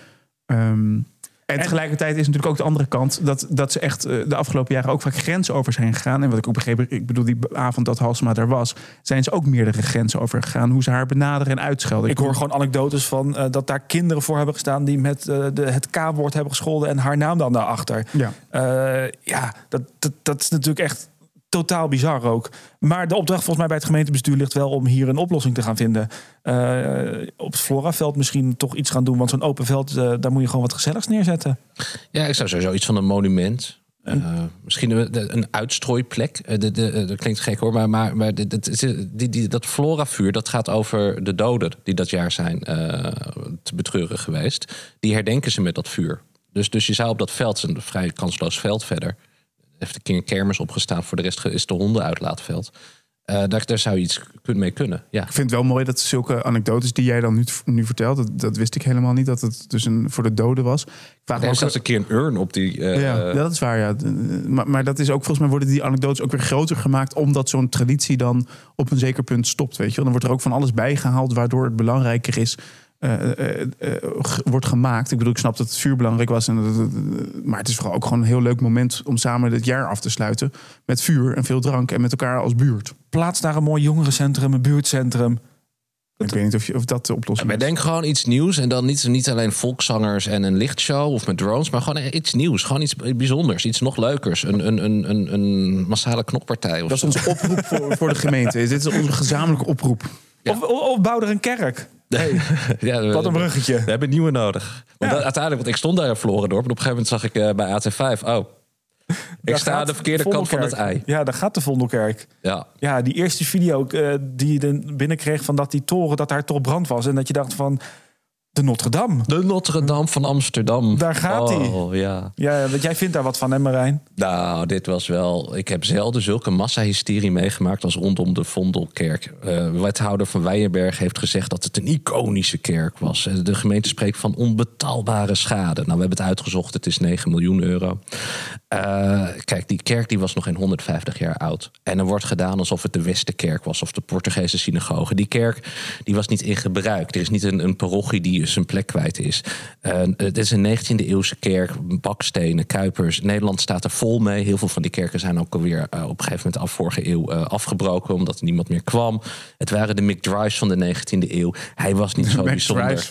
En tegelijkertijd is natuurlijk ook de andere kant dat ze echt de afgelopen jaren ook vaak grenzen over zijn gegaan. En wat ik ook begreep, ik bedoel die avond dat Halsema daar was, zijn ze ook meerdere grenzen over gegaan. Hoe ze haar benaderen en uitschelden. Ik hoor gewoon anekdotes van dat daar kinderen voor hebben gestaan die met het K-woord hebben gescholden en haar naam dan daarachter. Ja, dat is natuurlijk echt totaal bizar ook. Maar de opdracht volgens mij bij het gemeentebestuur ligt wel om hier een oplossing te gaan vinden. Op het Floraveld misschien toch iets gaan doen. Want zo'n open veld, daar moet je gewoon wat gezelligs neerzetten. Ja, ik zou sowieso iets van een monument. Misschien een uitstrooiplek. Dat klinkt gek hoor, maar dat Flora-vuur, dat gaat over de doden die dat jaar zijn te betreuren geweest. Die herdenken ze met dat vuur. Dus je zou op dat veld, een vrij kansloos veld verder, heeft een keer een kermis opgestaan. Voor de rest is de hondenuitlaatveld. Daar zou je iets mee kunnen. Ja. Ik vind het wel mooi dat zulke anekdotes die jij dan nu vertelt, dat wist ik helemaal niet, dat het dus voor de doden was. Er is zelfs een keer een urn op die... Ja, dat is waar, ja. Maar dat is ook, volgens mij worden die anekdotes ook weer groter gemaakt, omdat zo'n traditie dan op een zeker punt stopt, weet je wel. Dan wordt er ook van alles bijgehaald, waardoor het belangrijker is, wordt gemaakt. Ik bedoel, ik snap dat het vuur belangrijk was. Maar het is vooral ook gewoon een heel leuk moment om samen het jaar af te sluiten. Met vuur en veel drank en met elkaar als buurt. Plaats daar een mooi jongerencentrum, een buurtcentrum. Ik weet niet of dat de oplossing is. Maar denk gewoon iets nieuws. En dan niet alleen volkszangers en een lichtshow of met drones. Maar gewoon iets nieuws. Gewoon iets bijzonders. Iets nog leukers. Een massale knokpartij. Dat is onze oproep voor de gemeente. Dit is onze gezamenlijke oproep. Ja. Of bouw er een kerk. Nee. Ja, wat een bruggetje. We hebben nieuwe nodig. Want uiteindelijk, want ik stond daar in Florendorp. En op een gegeven moment zag ik bij AT5... ik sta aan de verkeerde kant van het ei. Ja, daar gaat de Vondelkerk. Ja, die eerste video die je binnenkreeg van dat die toren, dat daar toch brand was. En dat je dacht van, de Notre-Dame. De Notre-Dame van Amsterdam. Daar gaat hij. Ja. Ja, want jij vindt daar wat van, hè Marijn? Nou, dit was wel... Ik heb zelden zulke massahysterie meegemaakt als rondom de Vondelkerk. Wethouder van Weijenberg heeft gezegd dat het een iconische kerk was. De gemeente spreekt van onbetaalbare schade. Nou, we hebben het uitgezocht. Het is 9 miljoen euro. Kijk, die kerk die was nog geen 150 jaar oud. En er wordt gedaan alsof het de Westerkerk was of de Portugese synagoge. Die kerk die was niet in gebruik. Er is niet een parochie die zijn plek kwijt is. Het is een 19e eeuwse kerk, bakstenen, kuipers. Nederland staat er vol mee. Heel veel van die kerken zijn ook alweer op een gegeven moment vorige eeuw afgebroken, omdat er niemand meer kwam. Het waren de McDrives van de 19e eeuw. Hij was niet zo bijzonder.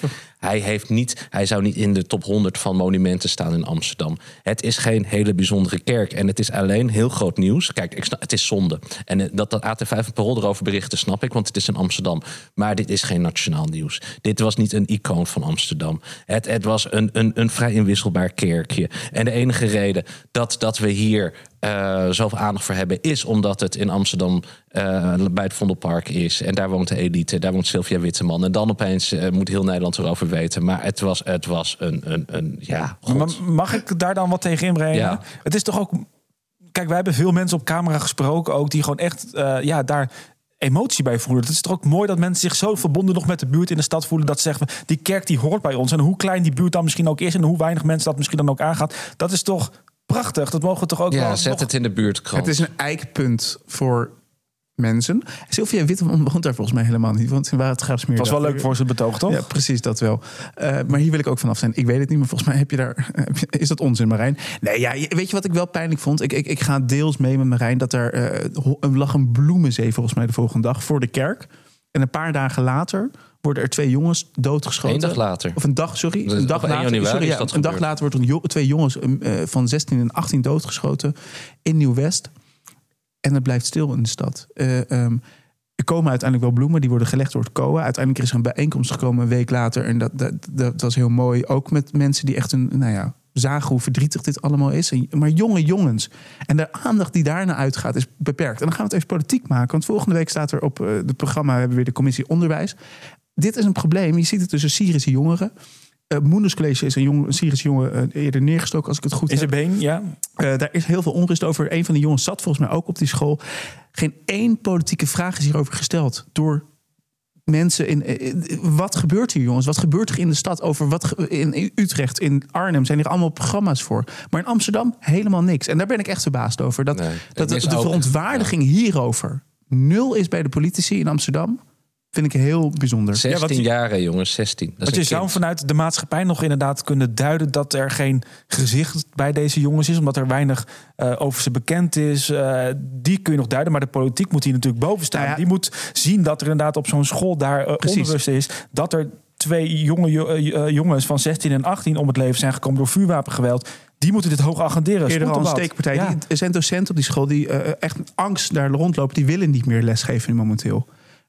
Hij zou niet in de top 100 van monumenten staan in Amsterdam. Het is geen hele bijzondere kerk. En het is alleen heel groot nieuws. Kijk, het is zonde. En dat AT5 en Parool erover berichten, snap ik, want het is in Amsterdam. Maar dit is geen nationaal nieuws. Dit was niet een icoon van Amsterdam. Het was een vrij inwisselbaar kerkje. En de enige reden dat we hier zoveel aandacht voor hebben, is omdat het in Amsterdam bij het Vondelpark is. En daar woont de elite, daar woont Sylvia Witteman. En dan opeens moet heel Nederland erover weten. Maar het was een God. Mag ik daar dan wat tegen inbrengen? Ja. Het is toch ook... Kijk, wij hebben veel mensen op camera gesproken ook, die gewoon echt daar emotie bij voelen. Het is toch ook mooi dat mensen zich zo verbonden nog met de buurt in de stad voelen, dat ze zeggen, die kerk die hoort bij ons. En hoe klein die buurt dan misschien ook is en hoe weinig mensen dat misschien dan ook aangaat. Dat is toch prachtig. Dat mogen we toch ook wel... zet het in de buurtkrant. Het is een eikpunt voor mensen. Sylvia Witteman woont daar volgens mij helemaal niet, want waar het gaat smeren. Was wel leuk voor zijn betoog, toch? Ja, precies, dat wel. Maar hier wil ik ook vanaf zijn. Ik weet het niet, maar volgens mij is dat onzin, Marijn? Nee, ja, weet je wat ik wel pijnlijk vond? Ik ga deels mee met Marijn, dat er lag een bloemenzee volgens mij de volgende dag voor de kerk. En een paar dagen later worden er 2 jongens doodgeschoten. Een dag later. Of een dag, sorry. Een dag later. Een dag later worden er 2 jongens van 16 en 18 doodgeschoten in Nieuw-West. En het blijft stil in de stad. Er komen uiteindelijk wel bloemen, die worden gelegd door het COA. Uiteindelijk is er een bijeenkomst gekomen een week later. En dat was heel mooi. Ook met mensen die echt zagen hoe verdrietig dit allemaal is. Maar jonge jongens. En de aandacht die daarna uitgaat is beperkt. En dan gaan we het even politiek maken. Want volgende week staat er op het programma, we hebben weer de commissie onderwijs. Dit is een probleem. Je ziet het tussen Syrische jongeren. Moenders College is een Syrische jongen eerder neergestoken, als ik het goed heb. Is er been, ja. Daar is heel veel onrust over. Een van de jongens zat volgens mij ook op die school. Geen één politieke vraag is hierover gesteld door mensen. Wat gebeurt hier, jongens? Wat gebeurt er in de stad? In Utrecht, in Arnhem zijn hier allemaal programma's voor. Maar in Amsterdam helemaal niks. En daar ben ik echt verbaasd over. Dat de verontwaardiging hierover 0 is bij de politici in Amsterdam. Vind ik heel bijzonder. 16 jaar, jongens, 16. Want je zou vanuit de maatschappij nog inderdaad kunnen duiden dat er geen gezicht bij deze jongens is, omdat er weinig over ze bekend is. Die kun je nog duiden, maar de politiek moet hier natuurlijk boven staan. Ja. Die moet zien dat er inderdaad op zo'n school daar onrust is. Dat er 2 jongens van 16 en 18 om het leven zijn gekomen door vuurwapengeweld. Die moeten dit hoog agenderen. Eerder al een steekpartij. Ja. Er zijn docenten op die school die echt angst daar rondlopen. Die willen niet meer lesgeven nu momenteel.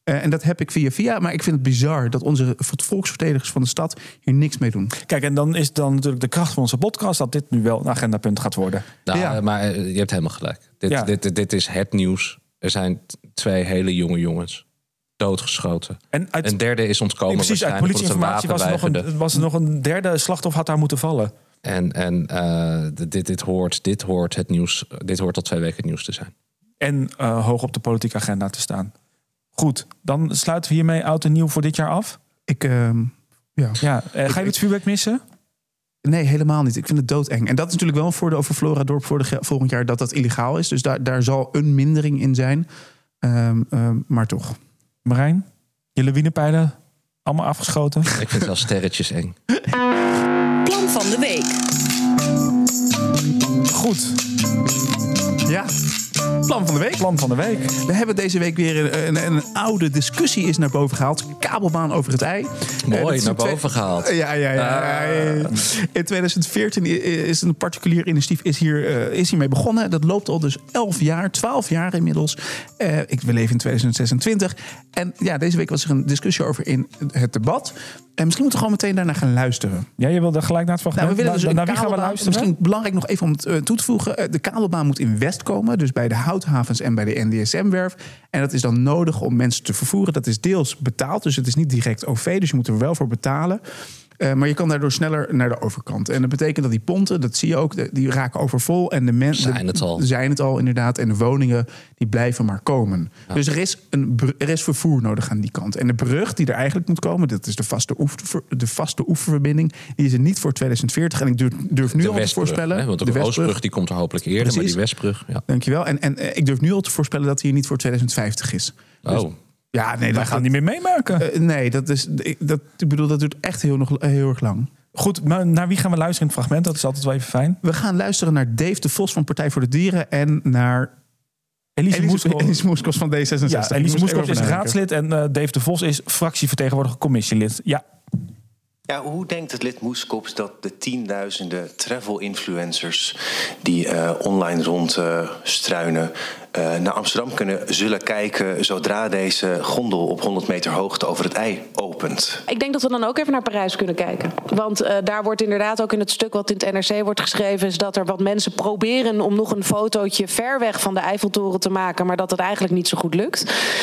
En dat heb ik via. Maar ik vind het bizar dat onze volksverdedigers van de stad hier niks mee doen. Kijk, en dan is dan natuurlijk de kracht van onze podcast dat dit nu wel een agendapunt gaat worden. Nou, maar je hebt helemaal gelijk. Dit is het nieuws. Er zijn 2 hele jonge jongens doodgeschoten. En een derde is ontkomen. Precies, uit politieinformatie was er nog een derde slachtoffer had daar moeten vallen. En dit hoort het nieuws. Dit hoort al 2 weken het nieuws te zijn. En hoog op de politieke agenda te staan. Goed, dan sluiten we hiermee oud en nieuw voor dit jaar af. Ga je het vuurwerk missen? Nee, helemaal niet. Ik vind het doodeng. En dat is natuurlijk wel een voordeel over Floradorp volgend jaar dat illegaal is. Dus daar zal een mindering in zijn. Maar toch. Marijn, je lawinepijlen allemaal afgeschoten? Ik vind het wel sterretjes eng. Plan van de week. Goed. Ja. Plan van de week. We hebben deze week weer een oude discussie is naar boven gehaald. Kabelbaan over het ei. Mooi, naar boven gehaald. Ja. In 2014 is een particulier initiatief is hiermee begonnen. Dat loopt al dus 11 jaar, 12 jaar inmiddels. We leven in 2026. En ja, deze week was er een discussie over in het debat. En misschien moeten we gewoon meteen daarna gaan luisteren. Ja, je wilde gelijk naar het fragment. We willen dus naar wie gaan we luisteren? Misschien belangrijk nog even om het toe te voegen. De kabelbaan moet in West komen. Dus bij de houthavens en bij de NDSM-werf. En dat is dan nodig om mensen te vervoeren. Dat is deels betaald. Dus het is niet direct OV. Dus je moet er wel voor betalen. Maar je kan daardoor sneller naar de overkant. En dat betekent dat die ponten, dat zie je ook, die raken overvol. En de mensen zijn het al inderdaad. En de woningen, die blijven maar komen. Ja. Dus er is vervoer nodig aan die kant. En de brug die er eigenlijk moet komen, dat is de vaste oeververbinding. Die is er niet voor 2040. En ik durf nu al te voorspellen. Hè, want de Oostbrug die komt er hopelijk eerder. Precies. Maar die Westbrug, ja. Dankjewel. En ik durf nu al te voorspellen dat die hier niet voor 2050 is. Dus, ja, nee, wij gaan niet meer meemaken. Nee, ik bedoel, dat duurt echt heel erg lang. Goed, maar naar wie gaan we luisteren in het fragment? Dat is altijd wel even fijn. We gaan luisteren naar Dave de Vos van Partij voor de Dieren en naar Elise Moeskos van D66. Ja, Elise Moeskos is raadslid en Dave de Vos is fractievertegenwoordiger commissielid. Ja. Ja, hoe denkt het lid Moeskos dat de tienduizenden travel-influencers die online rondstruinen naar Amsterdam zullen kijken zodra deze gondel op 100 meter hoogte over het IJ opent? Ik denk dat we dan ook even naar Parijs kunnen kijken. Want daar wordt inderdaad ook in het stuk wat in het NRC wordt geschreven, is dat er wat mensen proberen om nog een fotootje ver weg van de Eiffeltoren te maken, maar dat het eigenlijk niet zo goed lukt.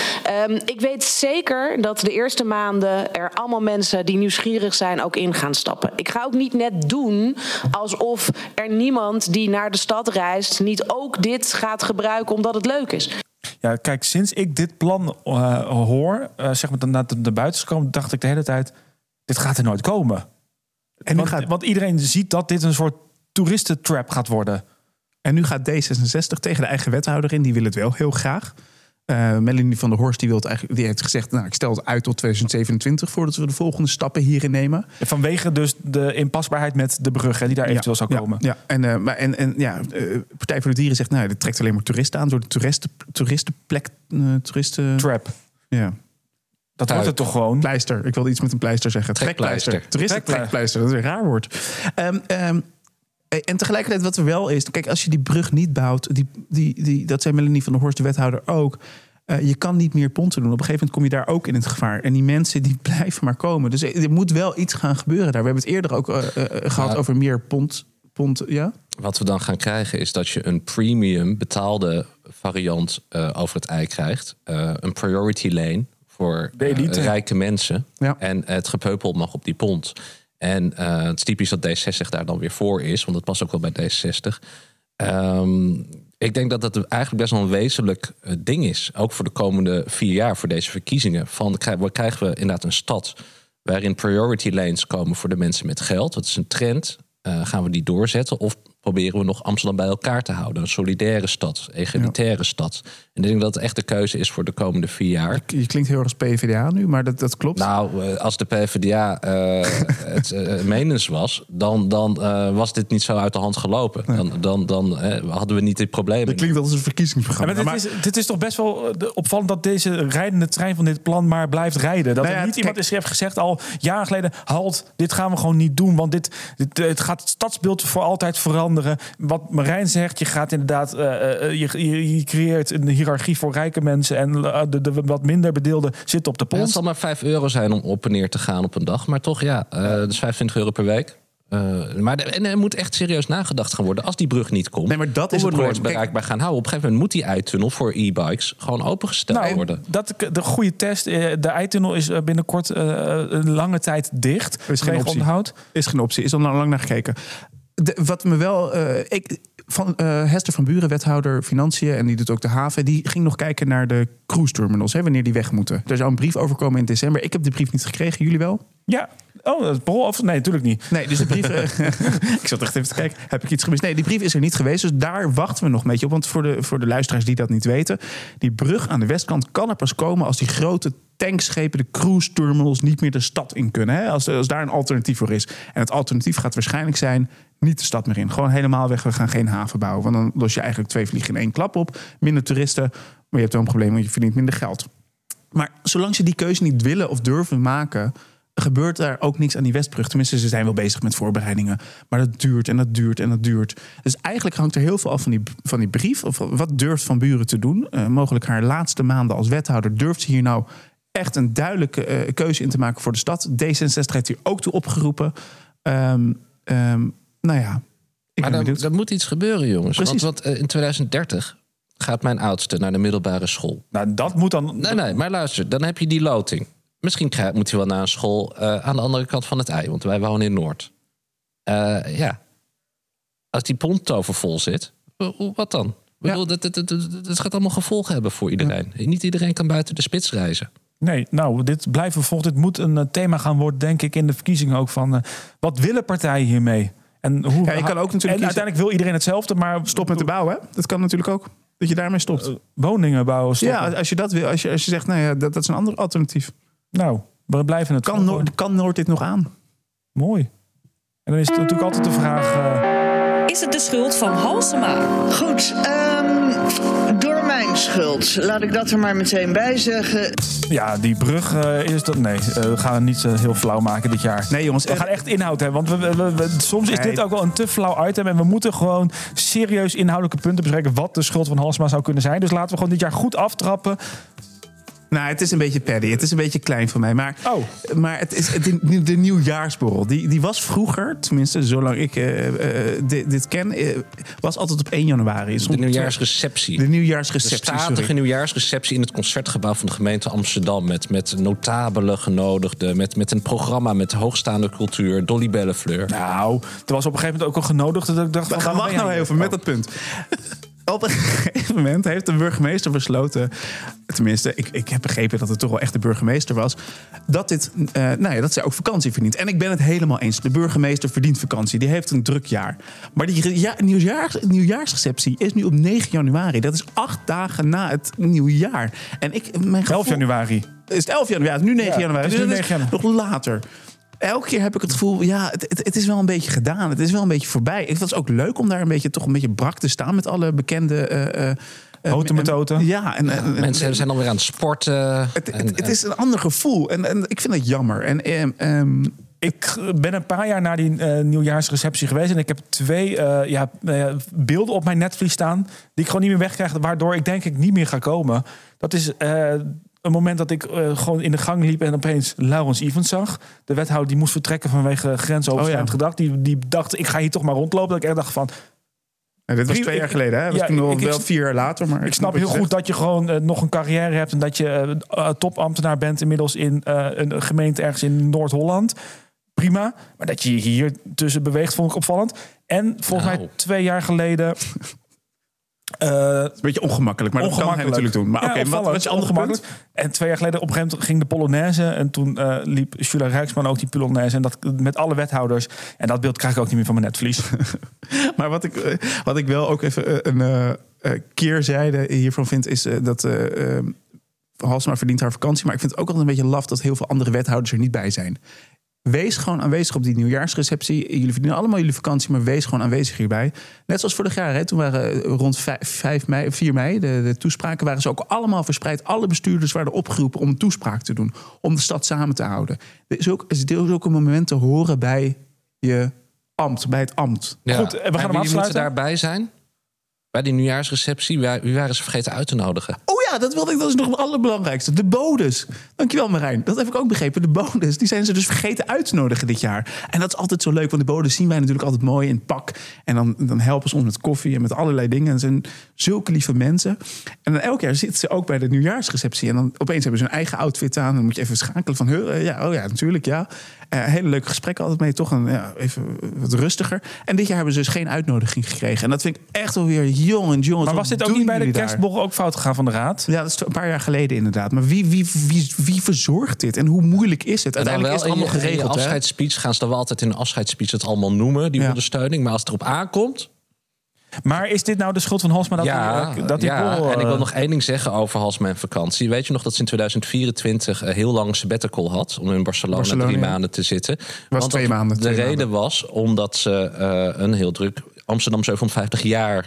Ik weet zeker dat de eerste maanden er allemaal mensen die nieuwsgierig zijn ook in gaan stappen. Ik ga ook niet net doen alsof er niemand die naar de stad reist niet ook dit gaat gebruiken omdat het leuk is. Ja, kijk, sinds ik dit plan hoor, zeg maar naar de buitenkom, dacht ik de hele tijd, dit gaat er nooit komen. Want iedereen ziet dat dit een soort toeristentrap gaat worden. En nu gaat D66 tegen de eigen wethouder in, die wil het wel heel graag. Melanie van der Horst die heeft gezegd, nou, ik stel het uit tot 2027 voordat we de volgende stappen hierin nemen. Vanwege dus de inpasbaarheid met de brug die daar eventueel zou komen. Ja. Partij voor de Dieren zegt, nou, dit trekt alleen maar toeristen aan door de toeristen. Trap. Ja. Dat wordt het toch gewoon? Pleister. Ik wilde iets met een pleister zeggen. Trekpleister. Toeristentrekpleister. Dat is een raar woord. En tegelijkertijd wat er wel is, kijk, als je die brug niet bouwt, dat zei Melanie van der Horst, de wethouder ook, je kan niet meer ponten doen. Op een gegeven moment kom je daar ook in het gevaar. En die mensen die blijven maar komen. Dus er moet wel iets gaan gebeuren daar. We hebben het eerder ook gehad over meer pont. Ja? Wat we dan gaan krijgen is dat je een premium betaalde variant over het IJ krijgt. Een priority lane voor rijke mensen. Ja. En het gepeupel mag op die pont. En het is typisch dat D60 daar dan weer voor is. Want dat past ook wel bij D60. Ik denk dat dat eigenlijk best wel een wezenlijk ding is. Ook voor de komende 4 jaar, voor deze verkiezingen. Krijgen we inderdaad een stad waarin priority lanes komen voor de mensen met geld. Dat is een trend. Gaan we die doorzetten? Of proberen we nog Amsterdam bij elkaar te houden? Een solidaire stad, egalitaire stad. En ik denk dat het echt de keuze is voor de komende 4 jaar. Je klinkt heel erg als PvdA nu, maar dat klopt. Nou, als de PvdA het menens was, dan was dit niet zo uit de hand gelopen. Nee. Dan hadden we niet dit probleem. Dat klinkt als een verkiezingsprogramma. Maar dit is toch best wel opvallend dat deze rijdende trein van dit plan maar blijft rijden. Dat er niet iemand is heeft gezegd al jaren geleden, halt, dit gaan we gewoon niet doen, want dit gaat het stadsbeeld voor altijd veranderen. veranderen. Wat Marijn zegt, je gaat inderdaad... je creëert een hiërarchie voor rijke mensen... en de wat minder bedeelden zitten op de pont. Het zal maar €5 zijn om op en neer te gaan op een dag. Maar toch, dus €25 per week. En er moet echt serieus nagedacht gaan worden als die brug niet komt. Nee, maar dat is hoe we het Noord bereikbaar gaan houden. Op een gegeven moment moet die eitunnel voor e-bikes gewoon opengesteld worden. De goede test. De eitunnel is binnenkort een lange tijd dicht. Is geen optie. Onderhoud. Is geen optie. Is al lang naar gekeken. Wat me wel... Hester van Buren, wethouder Financiën... en die doet ook de haven... die ging nog kijken naar de cruise terminals... wanneer die weg moeten. Er zou een brief overkomen in december. Ik heb de brief niet gekregen. Jullie wel? Ja. Oh, het parool? Nee, natuurlijk niet. Nee, dus de brief... ik zat echt even te kijken. Heb ik iets gemist? Nee, die brief is er niet geweest. Dus daar wachten we nog een beetje op. Want voor de luisteraars die dat niet weten... die brug aan de westkant kan er pas komen... als die grote tankschepen, de cruise terminals... niet meer de stad in kunnen. Hè? Als daar een alternatief voor is. En het alternatief gaat waarschijnlijk zijn... niet de stad meer in. Gewoon helemaal weg. We gaan geen haven bouwen. Want dan los je eigenlijk 2 vliegen in 1 klap op. Minder toeristen. Maar je hebt wel een probleem, want je verdient minder geld. Maar zolang ze die keuze niet willen of durven maken... gebeurt daar ook niks aan die Westbrug. Tenminste, ze zijn wel bezig met voorbereidingen. Maar dat duurt en dat duurt en dat duurt. Dus eigenlijk hangt er heel veel af van die brief. Of wat durft Van Buren te doen? Mogelijk haar laatste maanden als wethouder. Durft ze hier nou echt een duidelijke keuze in te maken voor de stad? D66 heeft hier ook toe opgeroepen. Nou ja, er moet iets gebeuren, jongens. Precies. Want in 2030 gaat mijn oudste naar de middelbare school. Nou, dat moet dan... Nee, maar luister, dan heb je die loting. Misschien moet hij wel naar een school aan de andere kant van het ei. Want wij wonen in Noord. Als die pont overvol zit, wat dan? Ik bedoel, dat gaat allemaal gevolgen hebben voor iedereen. Ja. Niet iedereen kan buiten de spits reizen. Nee, nou, dit blijven volgen. Dit moet een thema gaan worden, denk ik, in de verkiezingen ook van... wat willen partijen hiermee? En hoe je kan ook natuurlijk uiteindelijk wil iedereen hetzelfde, maar... Stop met de bouwen, hè? Dat kan natuurlijk ook. Dat je daarmee stopt. Woningen bouwen, stoppen. Ja, als je dat wil. Als je zegt, nou ja, dat is een ander alternatief. Nou, we blijven het... Kan Noord dit nog aan? Mooi. En dan is het natuurlijk altijd de vraag... Is het de schuld van Halsema? Goed, door mijn schuld. Laat ik dat er maar meteen bij zeggen. Ja, die brug is dat... Nee, we gaan het niet heel flauw maken dit jaar. Nee, jongens. We gaan echt inhoud hebben. Want soms is dit ook wel een te flauw item. En we moeten gewoon serieus inhoudelijke punten bespreken... wat de schuld van Halsema zou kunnen zijn. Dus laten we gewoon dit jaar goed aftrappen... Nou, het is een beetje paddy. Het is een beetje klein voor mij. Maar het is de nieuwjaarsborrel. Die was vroeger, tenminste zolang ik dit ken... was altijd op 1 januari. De nieuwjaarsreceptie. De nieuwjaarsreceptie, de statige nieuwjaarsreceptie in het Concertgebouw van de gemeente Amsterdam. Met notabele genodigden. Met een programma met hoogstaande cultuur. Dolly Bellefleur. Nou, er was op een gegeven moment ook een genodigde... dat ik dacht, wacht nou even met dat punt. Op een gegeven moment heeft de burgemeester besloten... tenminste, ik heb begrepen dat het toch wel echt de burgemeester was... dat dat zij ook vakantie verdient. En ik ben het helemaal eens. De burgemeester verdient vakantie. Die heeft een druk jaar. Maar die nieuwjaarsreceptie is nu op 9 januari. Dat is 8 dagen na het nieuwjaar. En 11 januari. Is het 11 januari? Het is nu 9 januari. Het is nu 9 januari. Nog later. Elke keer heb ik het gevoel, het is wel een beetje gedaan. Het is wel een beetje voorbij. Het was ook leuk om daar een beetje brak te staan... met alle bekende... Houten met houten. Ja, mensen zijn alweer aan het sporten. Het is een ander gevoel. En ik vind het jammer. Ik ben een paar jaar na die nieuwjaarsreceptie geweest... en ik heb 2 beelden op mijn netvlies staan... die ik gewoon niet meer wegkrijg... waardoor ik denk ik niet meer ga komen. Dat is... een moment dat ik gewoon in de gang liep en opeens Laurens Ivens zag. De wethouder die moest vertrekken vanwege grensoverschrijdend gedrag. Die dacht, ik ga hier toch maar rondlopen. Dat ik echt dacht van... dit was 2 jaar geleden, hè? Dat was toen wel 4 jaar later. Maar ik snap heel goed dat je gewoon nog een carrière hebt... en dat je topambtenaar bent inmiddels in een gemeente ergens in Noord-Holland. Prima. Maar dat je hier tussen beweegt, vond ik opvallend. En volgens mij 2 jaar geleden... het is een beetje ongemakkelijk, maar dat kan hij natuurlijk doen. Maar wat is je andere punt? En 2 jaar geleden op een gegeven moment ging de Polonaise... en toen liep Julia Rijksman ook die Polonaise... en dat met alle wethouders. En dat beeld krijg ik ook niet meer van mijn netvlies. Maar wat ik wel ook even een keerzijde hiervan vind... is dat Halsema verdient haar vakantie... maar ik vind het ook altijd een beetje laf... dat heel veel andere wethouders er niet bij zijn. Wees gewoon aanwezig op die nieuwjaarsreceptie. Jullie verdienen allemaal jullie vakantie, maar wees gewoon aanwezig hierbij. Net zoals vorig jaar, toen waren rond 4 mei... de toespraken waren ze ook allemaal verspreid. Alle bestuurders waren opgeroepen om een toespraak te doen. Om de stad samen te houden. Zulke momenten horen bij je bij het ambt. Ja. Goed, we gaan hem wie afsluiten. moeten daarbij zijn? Bij die nieuwjaarsreceptie, wie waren ze vergeten uit te nodigen? Oh ja, dat is nog het allerbelangrijkste. De bodes. Dankjewel Marijn. Dat heb ik ook begrepen. De bodes, die zijn ze dus vergeten uit te nodigen dit jaar. En dat is altijd zo leuk, want de bodes zien wij natuurlijk altijd mooi in pak. En dan helpen ze ons met koffie en met allerlei dingen. En ze zijn zulke lieve mensen. En dan elk jaar zitten ze ook bij de nieuwjaarsreceptie. En dan opeens hebben ze hun eigen outfit aan. Dan moet je even schakelen van, natuurlijk, ja. Hele leuke gesprekken altijd mee, toch even wat rustiger. En dit jaar hebben ze dus geen uitnodiging gekregen. En dat vind ik echt wel weer jongens. Maar was dit ook niet bij de kerstborrel ook fout gegaan van de Raad? Ja, dat is een paar jaar geleden inderdaad. Maar wie verzorgt dit? En hoe moeilijk is het? Uiteindelijk is het allemaal geregeld. In de afscheidsspeech gaan ze dan wel altijd in de afscheidsspeech het allemaal noemen, die ondersteuning. Maar als het erop aankomt... Maar is dit nou de schuld van Halsema dat die borrel... En ik wil nog één ding zeggen over Halsema en vakantie. Weet je nog dat ze in 2024 heel lang sabbatical had... om in Barcelona 3 maanden te zitten? Was 2 maanden. De reden was omdat ze een heel druk Amsterdam 750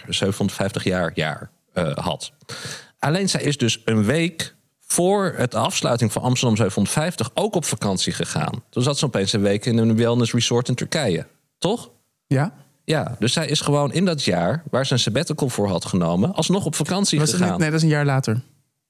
jaar had. Alleen zij is dus een week voor het afsluiting van Amsterdam 750 ook op vakantie gegaan. Toen zat ze opeens een week in een wellness resort in Turkije. Toch? Ja. Ja, dus zij is gewoon in dat jaar waar ze een sabbatical voor had genomen, alsnog op vakantie gegaan. Nee, dat is een jaar later.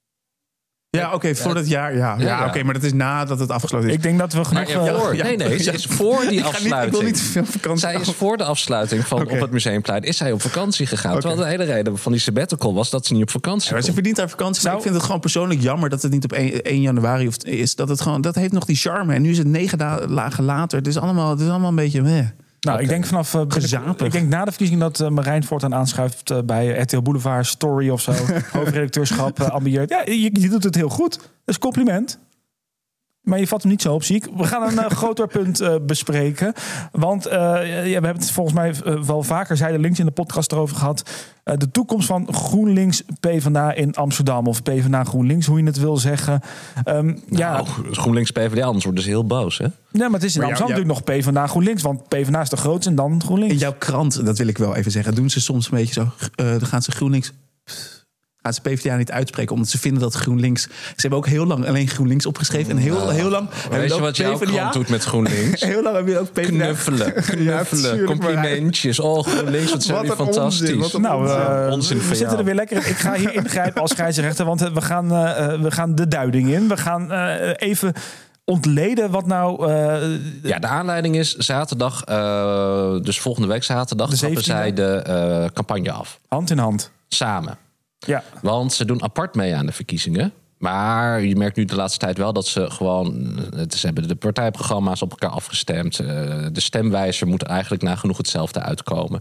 Ja, oké, voor dat jaar. Ja, oké, maar dat is nadat het afgesloten is. Ik denk dat we genoeg... Nee, ze is voor die afsluiting. Ik wil niet te veel vakantie. Zij is voor de afsluiting van op het Museumplein is zij op vakantie gegaan. Terwijl de hele reden van die sabbatical was dat ze niet op vakantie kon. Ze verdient haar vakantie, maar ik vind het gewoon persoonlijk jammer dat het niet op 1 januari is. Dat heeft nog die charme. En nu is het 9 dagen later. Het is allemaal een beetje... Nou, ik denk ik denk na de verkiezing dat Marijn voortaan aanschuift bij RTL Boulevard, Story of zo. Hoofdredacteurschap ambieert. Ja, je doet het heel goed. Dat is een compliment. Maar je vat hem niet zo op ziek. We gaan een groter punt bespreken. Want we hebben het volgens mij wel vaker, zeiden links in de podcast erover gehad. De toekomst van GroenLinks PvdA in Amsterdam. Of PvdA GroenLinks, hoe je het wil zeggen. GroenLinks PvdA, anders worden ze heel boos, hè? Ja, maar het is in Amsterdam natuurlijk nog PvdA GroenLinks. Want PvdA is de grootste en dan GroenLinks. In jouw krant, dat wil ik wel even zeggen, doen ze soms een beetje zo. Dan gaan ze GroenLinks... gaan ze PvdA niet uitspreken, omdat ze vinden dat GroenLinks... Ze hebben ook heel lang alleen GroenLinks opgeschreven. En heel lang... Weet je wat jouw krant doet met GroenLinks? Heel lang hebben we ook PvdA... Knuffelen, complimentjes. Oh, GroenLinks, wat zijn jullie fantastisch. Onzin we zitten er weer lekker in. Ik ga hier ingrijpen als scheidsrechter, want we gaan de duiding in. We gaan even... ontleden wat nou... Ja, de aanleiding is zaterdag, dus volgende week zaterdag... stappen zij de campagne af. Hand in hand. Samen. Ja. Want ze doen apart mee aan de verkiezingen. Maar je merkt nu de laatste tijd wel dat ze gewoon... Ze hebben de partijprogramma's op elkaar afgestemd. De stemwijzer moet eigenlijk nagenoeg hetzelfde uitkomen.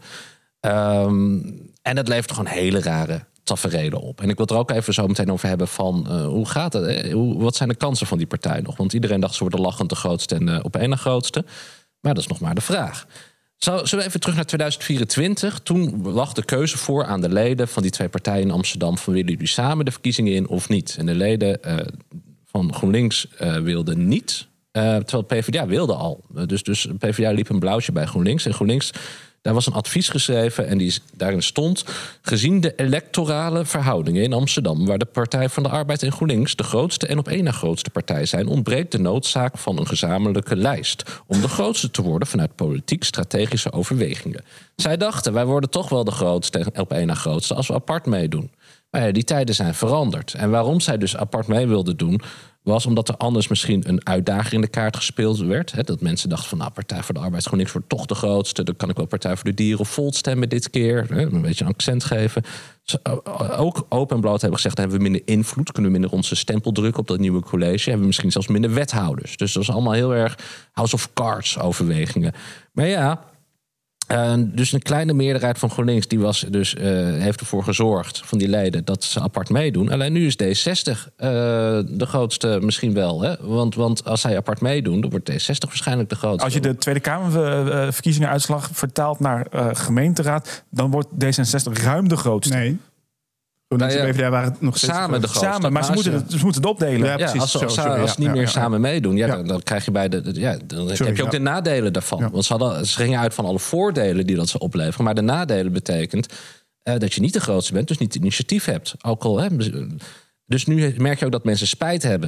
En dat levert gewoon hele rare taferelen op. En ik wil het er ook even zo meteen over hebben van... hoe gaat het? Wat zijn de kansen van die partij nog? Want iedereen dacht ze worden lachend de grootste en op één na grootste. Maar dat is nog maar de vraag. Zullen we even terug naar 2024? Toen lag de keuze voor aan de leden van die 2 partijen in Amsterdam... van willen jullie samen de verkiezingen in of niet? En de leden van GroenLinks wilden niet, terwijl PvdA wilde al. Dus PvdA liep een blauwtje bij GroenLinks. En GroenLinks, daar was een advies geschreven en daarin stond... gezien de electorale verhoudingen in Amsterdam... waar de Partij van de Arbeid en GroenLinks de grootste en op één na grootste partij zijn... ontbreekt de noodzaak van een gezamenlijke lijst... om de grootste te worden vanuit politiek-strategische overwegingen. Zij dachten, wij worden toch wel de grootste en op één na grootste... als we apart meedoen. Maar ja, die tijden zijn veranderd. En waarom zij dus apart mee wilden doen... was omdat er anders misschien een uitdaging in de kaart gespeeld werd. Hè, dat mensen dachten van, Partij voor de Arbeid GroenLinks wordt toch de grootste. Dan kan ik wel Partij voor de Dieren of Volt stemmen dit keer. Hè, een beetje een accent geven. Dus ook Open en Bloot hebben gezegd, dan hebben we minder invloed. Kunnen we minder onze stempel drukken op dat nieuwe college. Hebben we misschien zelfs minder wethouders. Dus dat is allemaal heel erg House of Cards overwegingen. Maar ja... dus een kleine meerderheid van GroenLinks heeft ervoor gezorgd van die leden dat ze apart meedoen. Alleen nu is D60 de grootste misschien wel. Hè? Want als zij apart meedoen, dan wordt D60 waarschijnlijk de grootste. Als je de Tweede Kamerverkiezingenuitslag vertaalt naar gemeenteraad, dan wordt D66 ruim de grootste. Nee. PvdA waren het nog samen de grootste. Samen, maar ze moeten het opdelen. Ja, precies. Als ze niet meer samen meedoen, dan krijg je bij dan heb je ook de nadelen daarvan. Ja. Want ze gingen uit van alle voordelen die dat ze opleveren. Maar de nadelen betekent dat je niet de grootste bent, dus niet het initiatief hebt. Ook al, dus nu merk je ook dat mensen spijt hebben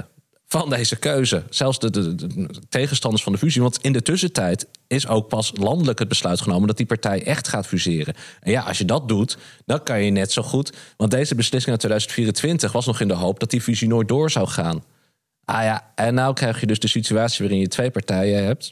van deze keuze. Zelfs de tegenstanders van de fusie. Want in de tussentijd is ook pas landelijk het besluit genomen dat die partij echt gaat fuseren. En ja, als je dat doet, dan kan je net zo goed. Want deze beslissing uit 2024 was nog in de hoop dat die fusie nooit door zou gaan. En nou krijg je dus de situatie waarin je 2 partijen hebt.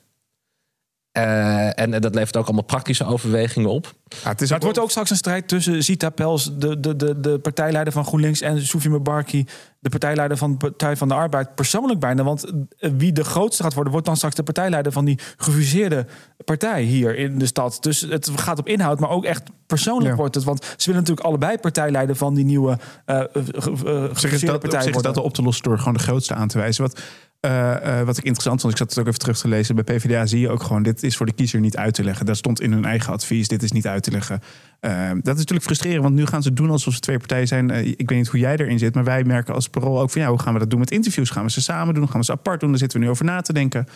En dat levert ook allemaal praktische overwegingen op. Het wordt ook straks een strijd tussen Zita Pels, de partijleider van GroenLinks, en Soufi Mebarki, de partijleider van de Partij van de Arbeid, persoonlijk bijna. Want wie de grootste gaat worden, wordt dan straks de partijleider van die gefuseerde partij hier in de stad. Dus het gaat op inhoud, maar ook echt persoonlijk wordt het. Want ze willen natuurlijk allebei partijleider van die nieuwe gefuseerde partij worden. Dat op te lossen door gewoon de grootste aan te wijzen. Wat ik interessant vond, ik zat het ook even terug te lezen. Bij PvdA zie je ook gewoon, dit is voor de kiezer niet uit te leggen. Dat stond in hun eigen advies, dit is niet uit te leggen. Dat is natuurlijk frustrerend, want nu gaan ze doen alsof ze 2 partijen zijn. Ik weet niet hoe jij erin zit, maar wij merken als Parool ook van, hoe gaan we dat doen met interviews? Gaan we ze samen doen? Gaan we ze apart doen? Daar zitten we nu over na te denken.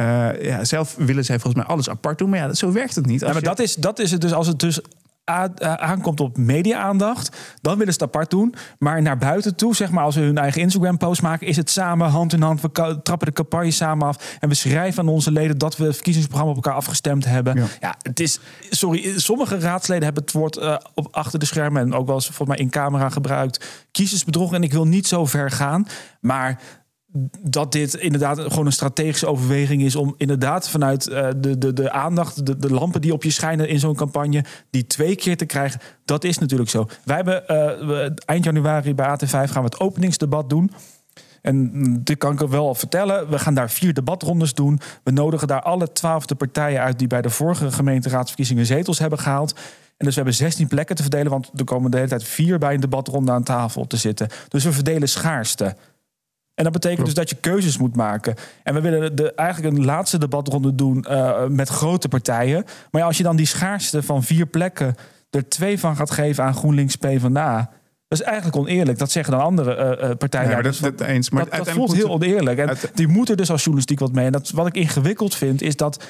Zelf willen zij volgens mij alles apart doen, maar zo werkt het niet. Maar dat is het dus, als het dus aankomt op media-aandacht, dan willen ze het apart doen. Maar naar buiten toe, zeg maar, als we hun eigen Instagram-post maken, is het samen, hand in hand. We trappen de campagne samen af en we schrijven aan onze leden dat we het verkiezingsprogramma op elkaar afgestemd hebben. Ja, het is, sommige raadsleden hebben het woord achter de schermen en ook wel eens volgens mij in camera gebruikt, kiezersbedrog. En ik wil niet zo ver gaan, maar dat dit inderdaad gewoon een strategische overweging is om inderdaad vanuit de aandacht, de lampen die op je schijnen in zo'n campagne, die 2 keer te krijgen, dat is natuurlijk zo. Wij hebben eind januari bij AT5 gaan we het openingsdebat doen. En dit kan ik er wel al vertellen. We gaan daar 4 debatrondes doen. We nodigen daar alle 12 partijen uit die bij de vorige gemeenteraadsverkiezingen zetels hebben gehaald. En dus we hebben 16 plekken te verdelen, want er komen de hele tijd 4 bij een debatronde aan tafel te zitten. Dus we verdelen schaarste. En dat betekent dus dat je keuzes moet maken. En we willen eigenlijk een laatste debatronde doen met grote partijen. Maar als je dan die schaarste van 4 plekken er 2 van gaat geven aan GroenLinks PvdA, dat is eigenlijk oneerlijk. Dat zeggen dan andere partijen. Ja, dat voelt heel oneerlijk. En die moeten dus als journalistiek wat mee. En wat ik ingewikkeld vind, is dat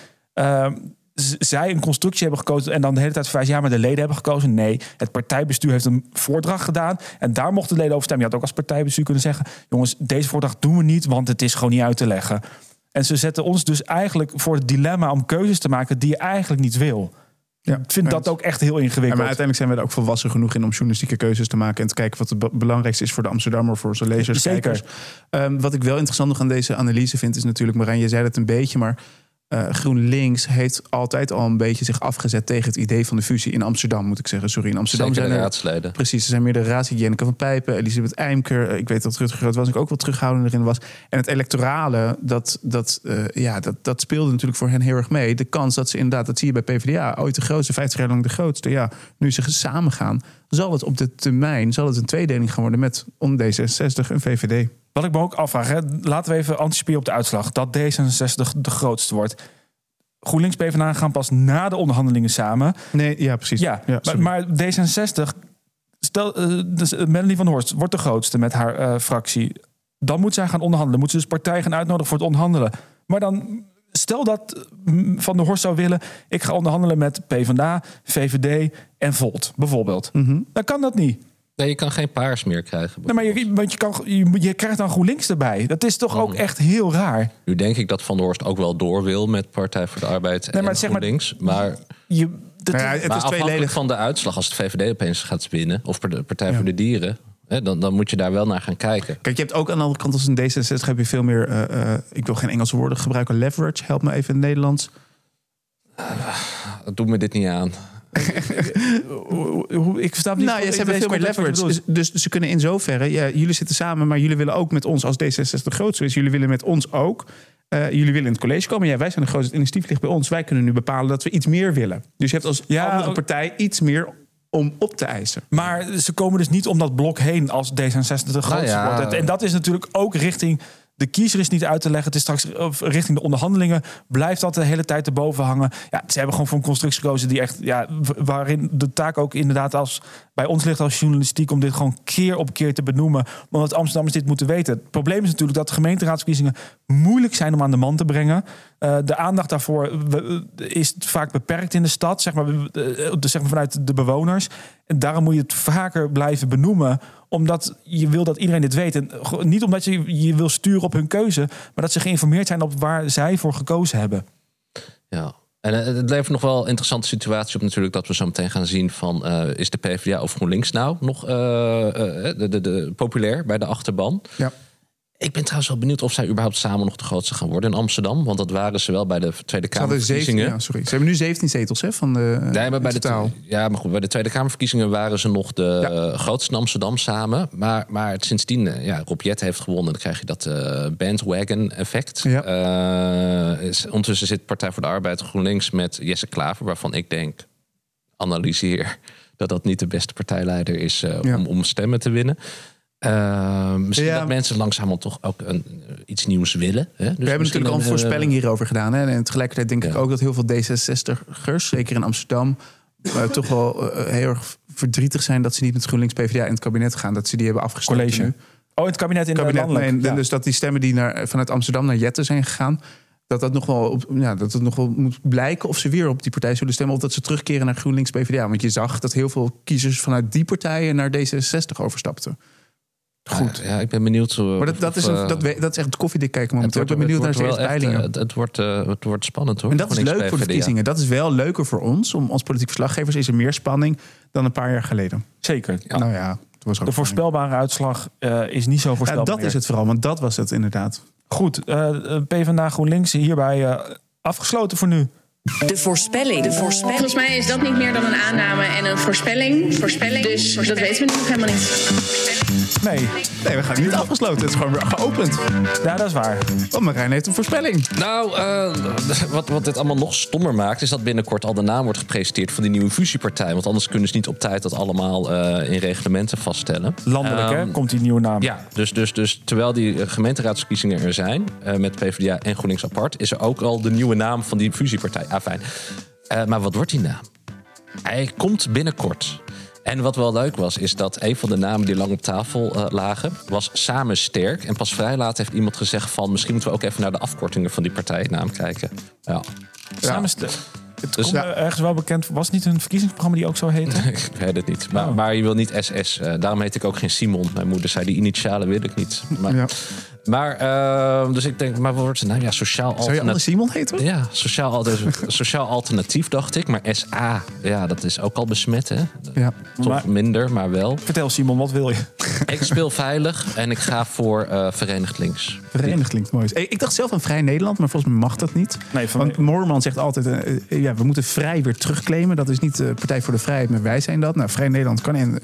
zij een constructie hebben gekozen en dan de hele tijd verwijzen, maar de leden hebben gekozen. Nee, het partijbestuur heeft een voordracht gedaan en daar mochten de leden over stemmen. Je had ook als partijbestuur kunnen zeggen, jongens, deze voordracht doen we niet, want het is gewoon niet uit te leggen. En ze zetten ons dus eigenlijk voor het dilemma om keuzes te maken die je eigenlijk niet wil. Ja, ik vind dat ook echt heel ingewikkeld. Maar uiteindelijk zijn we er ook volwassen genoeg in om journalistieke keuzes te maken en te kijken wat het belangrijkste is voor de Amsterdammer, voor zijn lezers, kijkers. Wat ik wel interessant nog aan deze analyse vind is natuurlijk, Marijn, je zei het een beetje, maar GroenLinks heeft altijd al een beetje zich afgezet tegen het idee van de fusie in Amsterdam, moet ik zeggen. Sorry, in Amsterdam zijn er raadsleden. Precies, er zijn meerdere raadsleden. Jenneke van Pijpen, Elisabeth Eimker. Ik weet dat Rutger Groot-Wassenaar ook wel terughoudender in was. En het electorale, dat speelde natuurlijk voor hen heel erg mee. De kans dat ze inderdaad, dat zie je bij PvdA, ooit de grootste, 50 jaar lang de grootste. Ja, nu ze samen gaan, zal het op de termijn een tweedeling gaan worden met D66 en VVD. Wat ik me ook afvraag, laten we even anticiperen op de uitslag, dat D66 de grootste wordt. GroenLinks PvdA gaan pas na de onderhandelingen samen. Nee, ja, precies. Ja, maar D66, dus Melanie van Horst wordt de grootste met haar fractie. Dan moet zij gaan onderhandelen. Moet ze dus partijen gaan uitnodigen voor het onderhandelen. Maar dan, stel dat Van der Horst zou willen, ik ga onderhandelen met PvdA, VVD en Volt, bijvoorbeeld. Dan kan dat niet. Nee, je kan geen paars meer krijgen. Nee, maar je krijgt dan GroenLinks erbij. Dat is toch ook echt heel raar. Nu denk ik dat Van der Horst ook wel door wil met Partij voor de Arbeid en GroenLinks. Maar het is afhankelijk van de uitslag, als het VVD opeens gaat winnen, of de Partij voor de Dieren, dan moet je daar wel naar gaan kijken. Kijk, je hebt ook aan de andere kant als een D66 heb je veel meer, ik wil geen Engelse woorden gebruiken, leverage. Help me even in het Nederlands. Doe me dit niet aan. Ik versta niet. Ze hebben veel meer leverage. Dus ze kunnen in zoverre. Ja, jullie zitten samen, maar jullie willen ook met ons als D66 de grootste is. Jullie willen met ons ook. Jullie willen in het college komen. Ja, wij zijn de grootste. Het initiatief ligt bij ons. Wij kunnen nu bepalen dat we iets meer willen. Dus je hebt als andere partij iets meer om op te eisen. Maar ze komen dus niet om dat blok heen als D66 de grootste wordt. En dat is natuurlijk ook richting. De kiezer is niet uit te leggen. Het is straks richting de onderhandelingen. Blijft dat de hele tijd erboven hangen. Ja, ze hebben gewoon voor een constructie gekozen die echt, waarin de taak ook inderdaad als bij ons ligt als journalistiek om dit gewoon keer op keer te benoemen. Omdat Amsterdammers dit moeten weten. Het probleem is natuurlijk dat de gemeenteraadsverkiezingen moeilijk zijn om aan de man te brengen. De aandacht daarvoor is vaak beperkt in de stad, zeg maar vanuit de bewoners. En daarom moet je het vaker blijven benoemen omdat je wil dat iedereen dit weet. En niet omdat je wil sturen op hun keuze, maar dat ze geïnformeerd zijn op waar zij voor gekozen hebben. Ja. En het levert nog wel een interessante situatie op natuurlijk, dat we zo meteen gaan zien van is de PvdA of GroenLinks nou nog populair bij de achterban? Ja. Ik ben trouwens wel benieuwd of zij überhaupt samen nog de grootste gaan worden in Amsterdam. Want dat waren ze wel bij de Tweede Kamerverkiezingen. Ze hebben nu 17 zetels van de maar bij totaal. Maar goed, bij de Tweede Kamerverkiezingen waren ze nog de grootste in Amsterdam samen. Maar sindsdien, Rob Jetten heeft gewonnen. Dan krijg je dat bandwagon effect. Ja. Ondertussen zit Partij voor de Arbeid GroenLinks met Jesse Klaver, waarvan ik denk, analyseer, dat niet de beste partijleider is om stemmen te winnen. Misschien dat mensen langzamerhand toch ook iets nieuws willen. Hè? Dus we hebben natuurlijk al een voorspelling hierover gedaan. Hè? En tegelijkertijd denk ik ook dat heel veel D66'ers, zeker in Amsterdam, toch wel heel erg verdrietig zijn dat ze niet met GroenLinks PvdA in het kabinet gaan. Dat ze die hebben afgesloten. College. Nu. In het kabinet landelijk. Nee, dus dat die stemmen die vanuit Amsterdam naar Jetten zijn gegaan, dat het nog wel moet blijken of ze weer op die partij zullen stemmen, of dat ze terugkeren naar GroenLinks PvdA. Want je zag dat heel veel kiezers vanuit die partijen naar D66 overstapten. Goed. Ja, ik ben benieuwd. Maar dat is echt koffiedik kijken momenteel. Ik ben benieuwd naar deze peilingen. Het wordt spannend hoor. En dat is leuk voor de verkiezingen. Dat is wel leuker voor ons. Als politiek verslaggevers is er meer spanning dan een paar jaar geleden. Zeker. Ja. Nou ja, het was ook de voorspelbare uitslag is niet zo voorspelbaar. Dat is het vooral, want dat was het inderdaad. Goed, PvdA GroenLinks hierbij afgesloten voor nu. De voorspelling. Volgens mij is dat niet meer dan een aanname en een voorspelling. Dus dat weten we nog helemaal niet. Nee, we gaan niet afgesloten. Het is gewoon weer geopend. Ja, dat is waar. Want Marijn heeft een voorspelling. Nou, wat dit allemaal nog stommer maakt, is dat binnenkort al de naam wordt gepresenteerd van die nieuwe fusiepartij. Want anders kunnen ze niet op tijd dat allemaal in reglementen vaststellen. Landelijk, komt die nieuwe naam. Ja, dus terwijl die gemeenteraadsverkiezingen er zijn, met PvdA en GroenLinks apart, is er ook al de nieuwe naam van die fusiepartij. Fijn. Maar wat wordt die naam? Hij komt binnenkort. En wat wel leuk was, is dat een van de namen die lang op tafel lagen, was Samen Sterk. En pas vrij laat heeft iemand gezegd van, misschien moeten we ook even naar de afkortingen van die partijnaam kijken. Ja. Samen Sterk. Het komt ergens wel bekend. Was het niet een verkiezingsprogramma die ook zo heette? Ik weet het niet. Maar je wil niet SS. Daarom heet ik ook geen Simon. Mijn moeder zei, die initialen wil ik niet. Maar dus ik denk, maar wat wordt het nou? Ja, sociaal alternatief. Zou je anders Simon heten? Ja, sociaal alternatief dacht ik. Maar SA, dat is ook al besmet, hè? Ja. Toch minder, maar wel. Vertel Simon, wat wil je? Ik speel veilig en ik ga voor Verenigd Links. Verenigd Links, mooi. Ik dacht zelf aan Vrij Nederland, maar volgens mij mag dat niet. Nee, want Moorman zegt altijd, we moeten vrij weer terugclaimen. Dat is niet de Partij voor de Vrijheid, maar wij zijn dat. Nou, Vrij Nederland kan in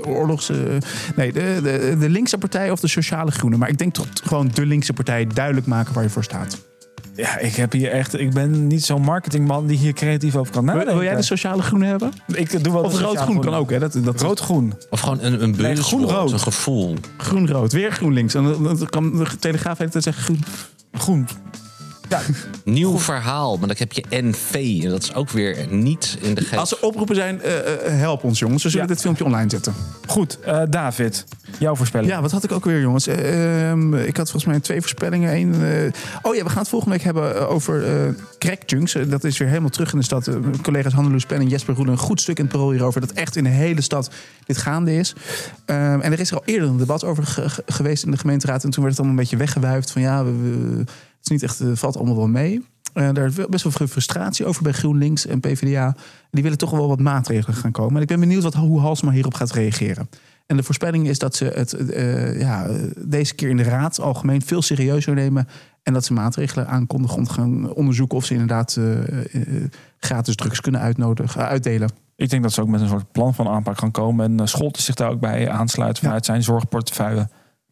de linkse partij of de sociale groene. Maar ik denk toch gewoon de linkse partij duidelijk maken waar je voor staat. Ja, ik ben niet zo'n marketingman die hier creatief over kan nadenken. Wil jij de sociale groene hebben? Ik doe wel of rood-groen kan ook, hè? Rood-groen. Of gewoon een groen-rood. Een gevoel. Groen-rood, weer GroenLinks. En dan kan de Telegraaf even zeggen groen. Ja. Nieuw verhaal, maar dan heb je NV. En dat is ook weer niet in de geest. Als er oproepen zijn, help ons jongens. We zullen dit filmpje online zetten. Goed, David, jouw voorspelling. Ja, wat had ik ook weer jongens? Ik had volgens mij 2 voorspellingen. We gaan het volgende week hebben over crackjunks. Dat is weer helemaal terug in de stad. Collega's Hanneloes Pen en Jesper Roelen een goed stuk in het Parool hierover. Dat echt in de hele stad dit gaande is. En er is er al eerder een debat over geweest in de gemeenteraad. En toen werd het allemaal een beetje weggewuifd van het is niet echt, valt allemaal wel mee. Daar is best wel veel frustratie over bij GroenLinks en PvdA. Die willen toch wel wat maatregelen gaan komen. En ik ben benieuwd hoe Halsema hierop gaat reageren. En de voorspelling is dat ze het deze keer in de raad algemeen veel serieuzer nemen. En dat ze maatregelen aankondigen om te gaan onderzoeken of ze inderdaad gratis drugs kunnen uitdelen. Ik denk dat ze ook met een soort plan van aanpak gaan komen. En Scholten zich daar ook bij aansluit vanuit zijn zorgportefeuille.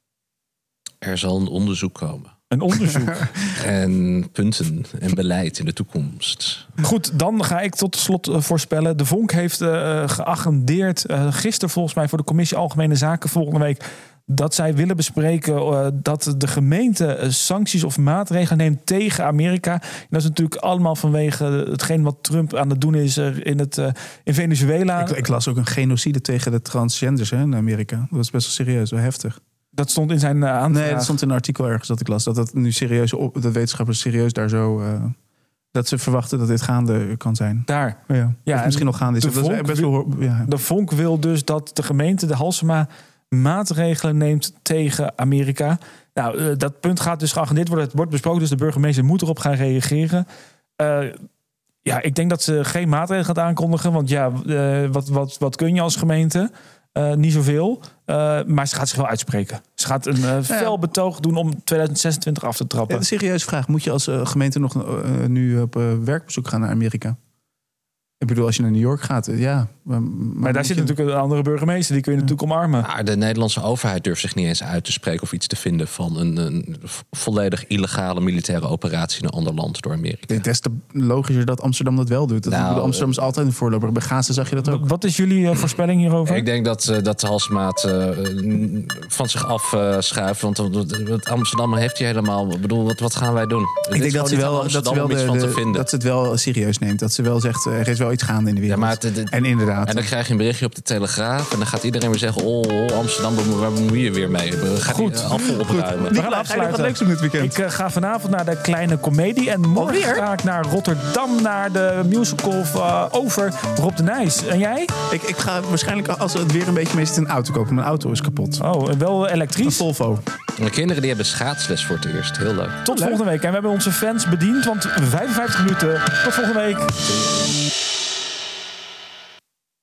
Er zal een onderzoek komen. Een onderzoek. En punten en beleid in de toekomst. Goed, dan ga ik tot slot voorspellen. De Vonk heeft geagendeerd gisteren volgens mij voor de Commissie Algemene Zaken volgende week dat zij willen bespreken dat de gemeente sancties of maatregelen neemt tegen Amerika. En dat is natuurlijk allemaal vanwege hetgeen wat Trump aan het doen is in Venezuela. Ik las ook een genocide tegen de transgenders in Amerika. Dat was best wel serieus, wel heftig. Dat stond in zijn aanvraag. Nee, dat stond in een artikel ergens dat ik las. Dat nu serieus, dat wetenschappers serieus daar zo dat ze verwachten dat dit gaande kan zijn. Daar. Ja, misschien nog gaande is. De Vonk wil dus dat de gemeente, de Halsema, maatregelen neemt tegen Amerika. Nou, dat punt gaat dus geagendeerd worden. Het wordt besproken, dus de burgemeester moet erop gaan reageren. Ik denk dat ze geen maatregelen gaat aankondigen. Want wat kun je als gemeente? Niet zoveel. Maar ze gaat zich wel uitspreken. Ze gaat een fel betoog doen om 2026 af te trappen. Een serieuze vraag. Moet je als gemeente nog nu op werkbezoek gaan naar Amerika? Ik bedoel, als je naar New York gaat, Maar daar zit natuurlijk een andere burgemeester. Die kun je natuurlijk omarmen. Maar de Nederlandse overheid durft zich niet eens uit te spreken of iets te vinden van een volledig illegale militaire operatie in een ander land door Amerika. Het is te logischer dat Amsterdam dat wel doet. Amsterdam is altijd een voorloper. Bij Gaza zag je dat ook. Wat is jullie voorspelling hierover? Ik denk dat de Halsemaat van zich afschuift. Want Amsterdam heeft hij helemaal. Ik bedoel, wat gaan wij doen? Ik denk dat ze het wel serieus neemt. Dat ze wel zegt, er is wel iets gaande in de wereld. En inderdaad. En dan krijg je een berichtje op de Telegraaf. En dan gaat iedereen weer zeggen, Amsterdam, waar bemoei je weer mee? Goed. Afval opruimen. We gaan afsluiten. Ik ga vanavond naar de Kleine Comedie. En morgen ga ik naar Rotterdam. Naar de musical over Rob de Nijs. En jij? Ik ga waarschijnlijk, als het weer een beetje mee zit, een auto kopen. Mijn auto is kapot. Oh, wel elektrisch? Een Volvo. De kinderen die hebben schaatsles voor het eerst. Heel leuk. Tot volgende week. En we hebben onze fans bediend. Want 55 minuten. Tot volgende week.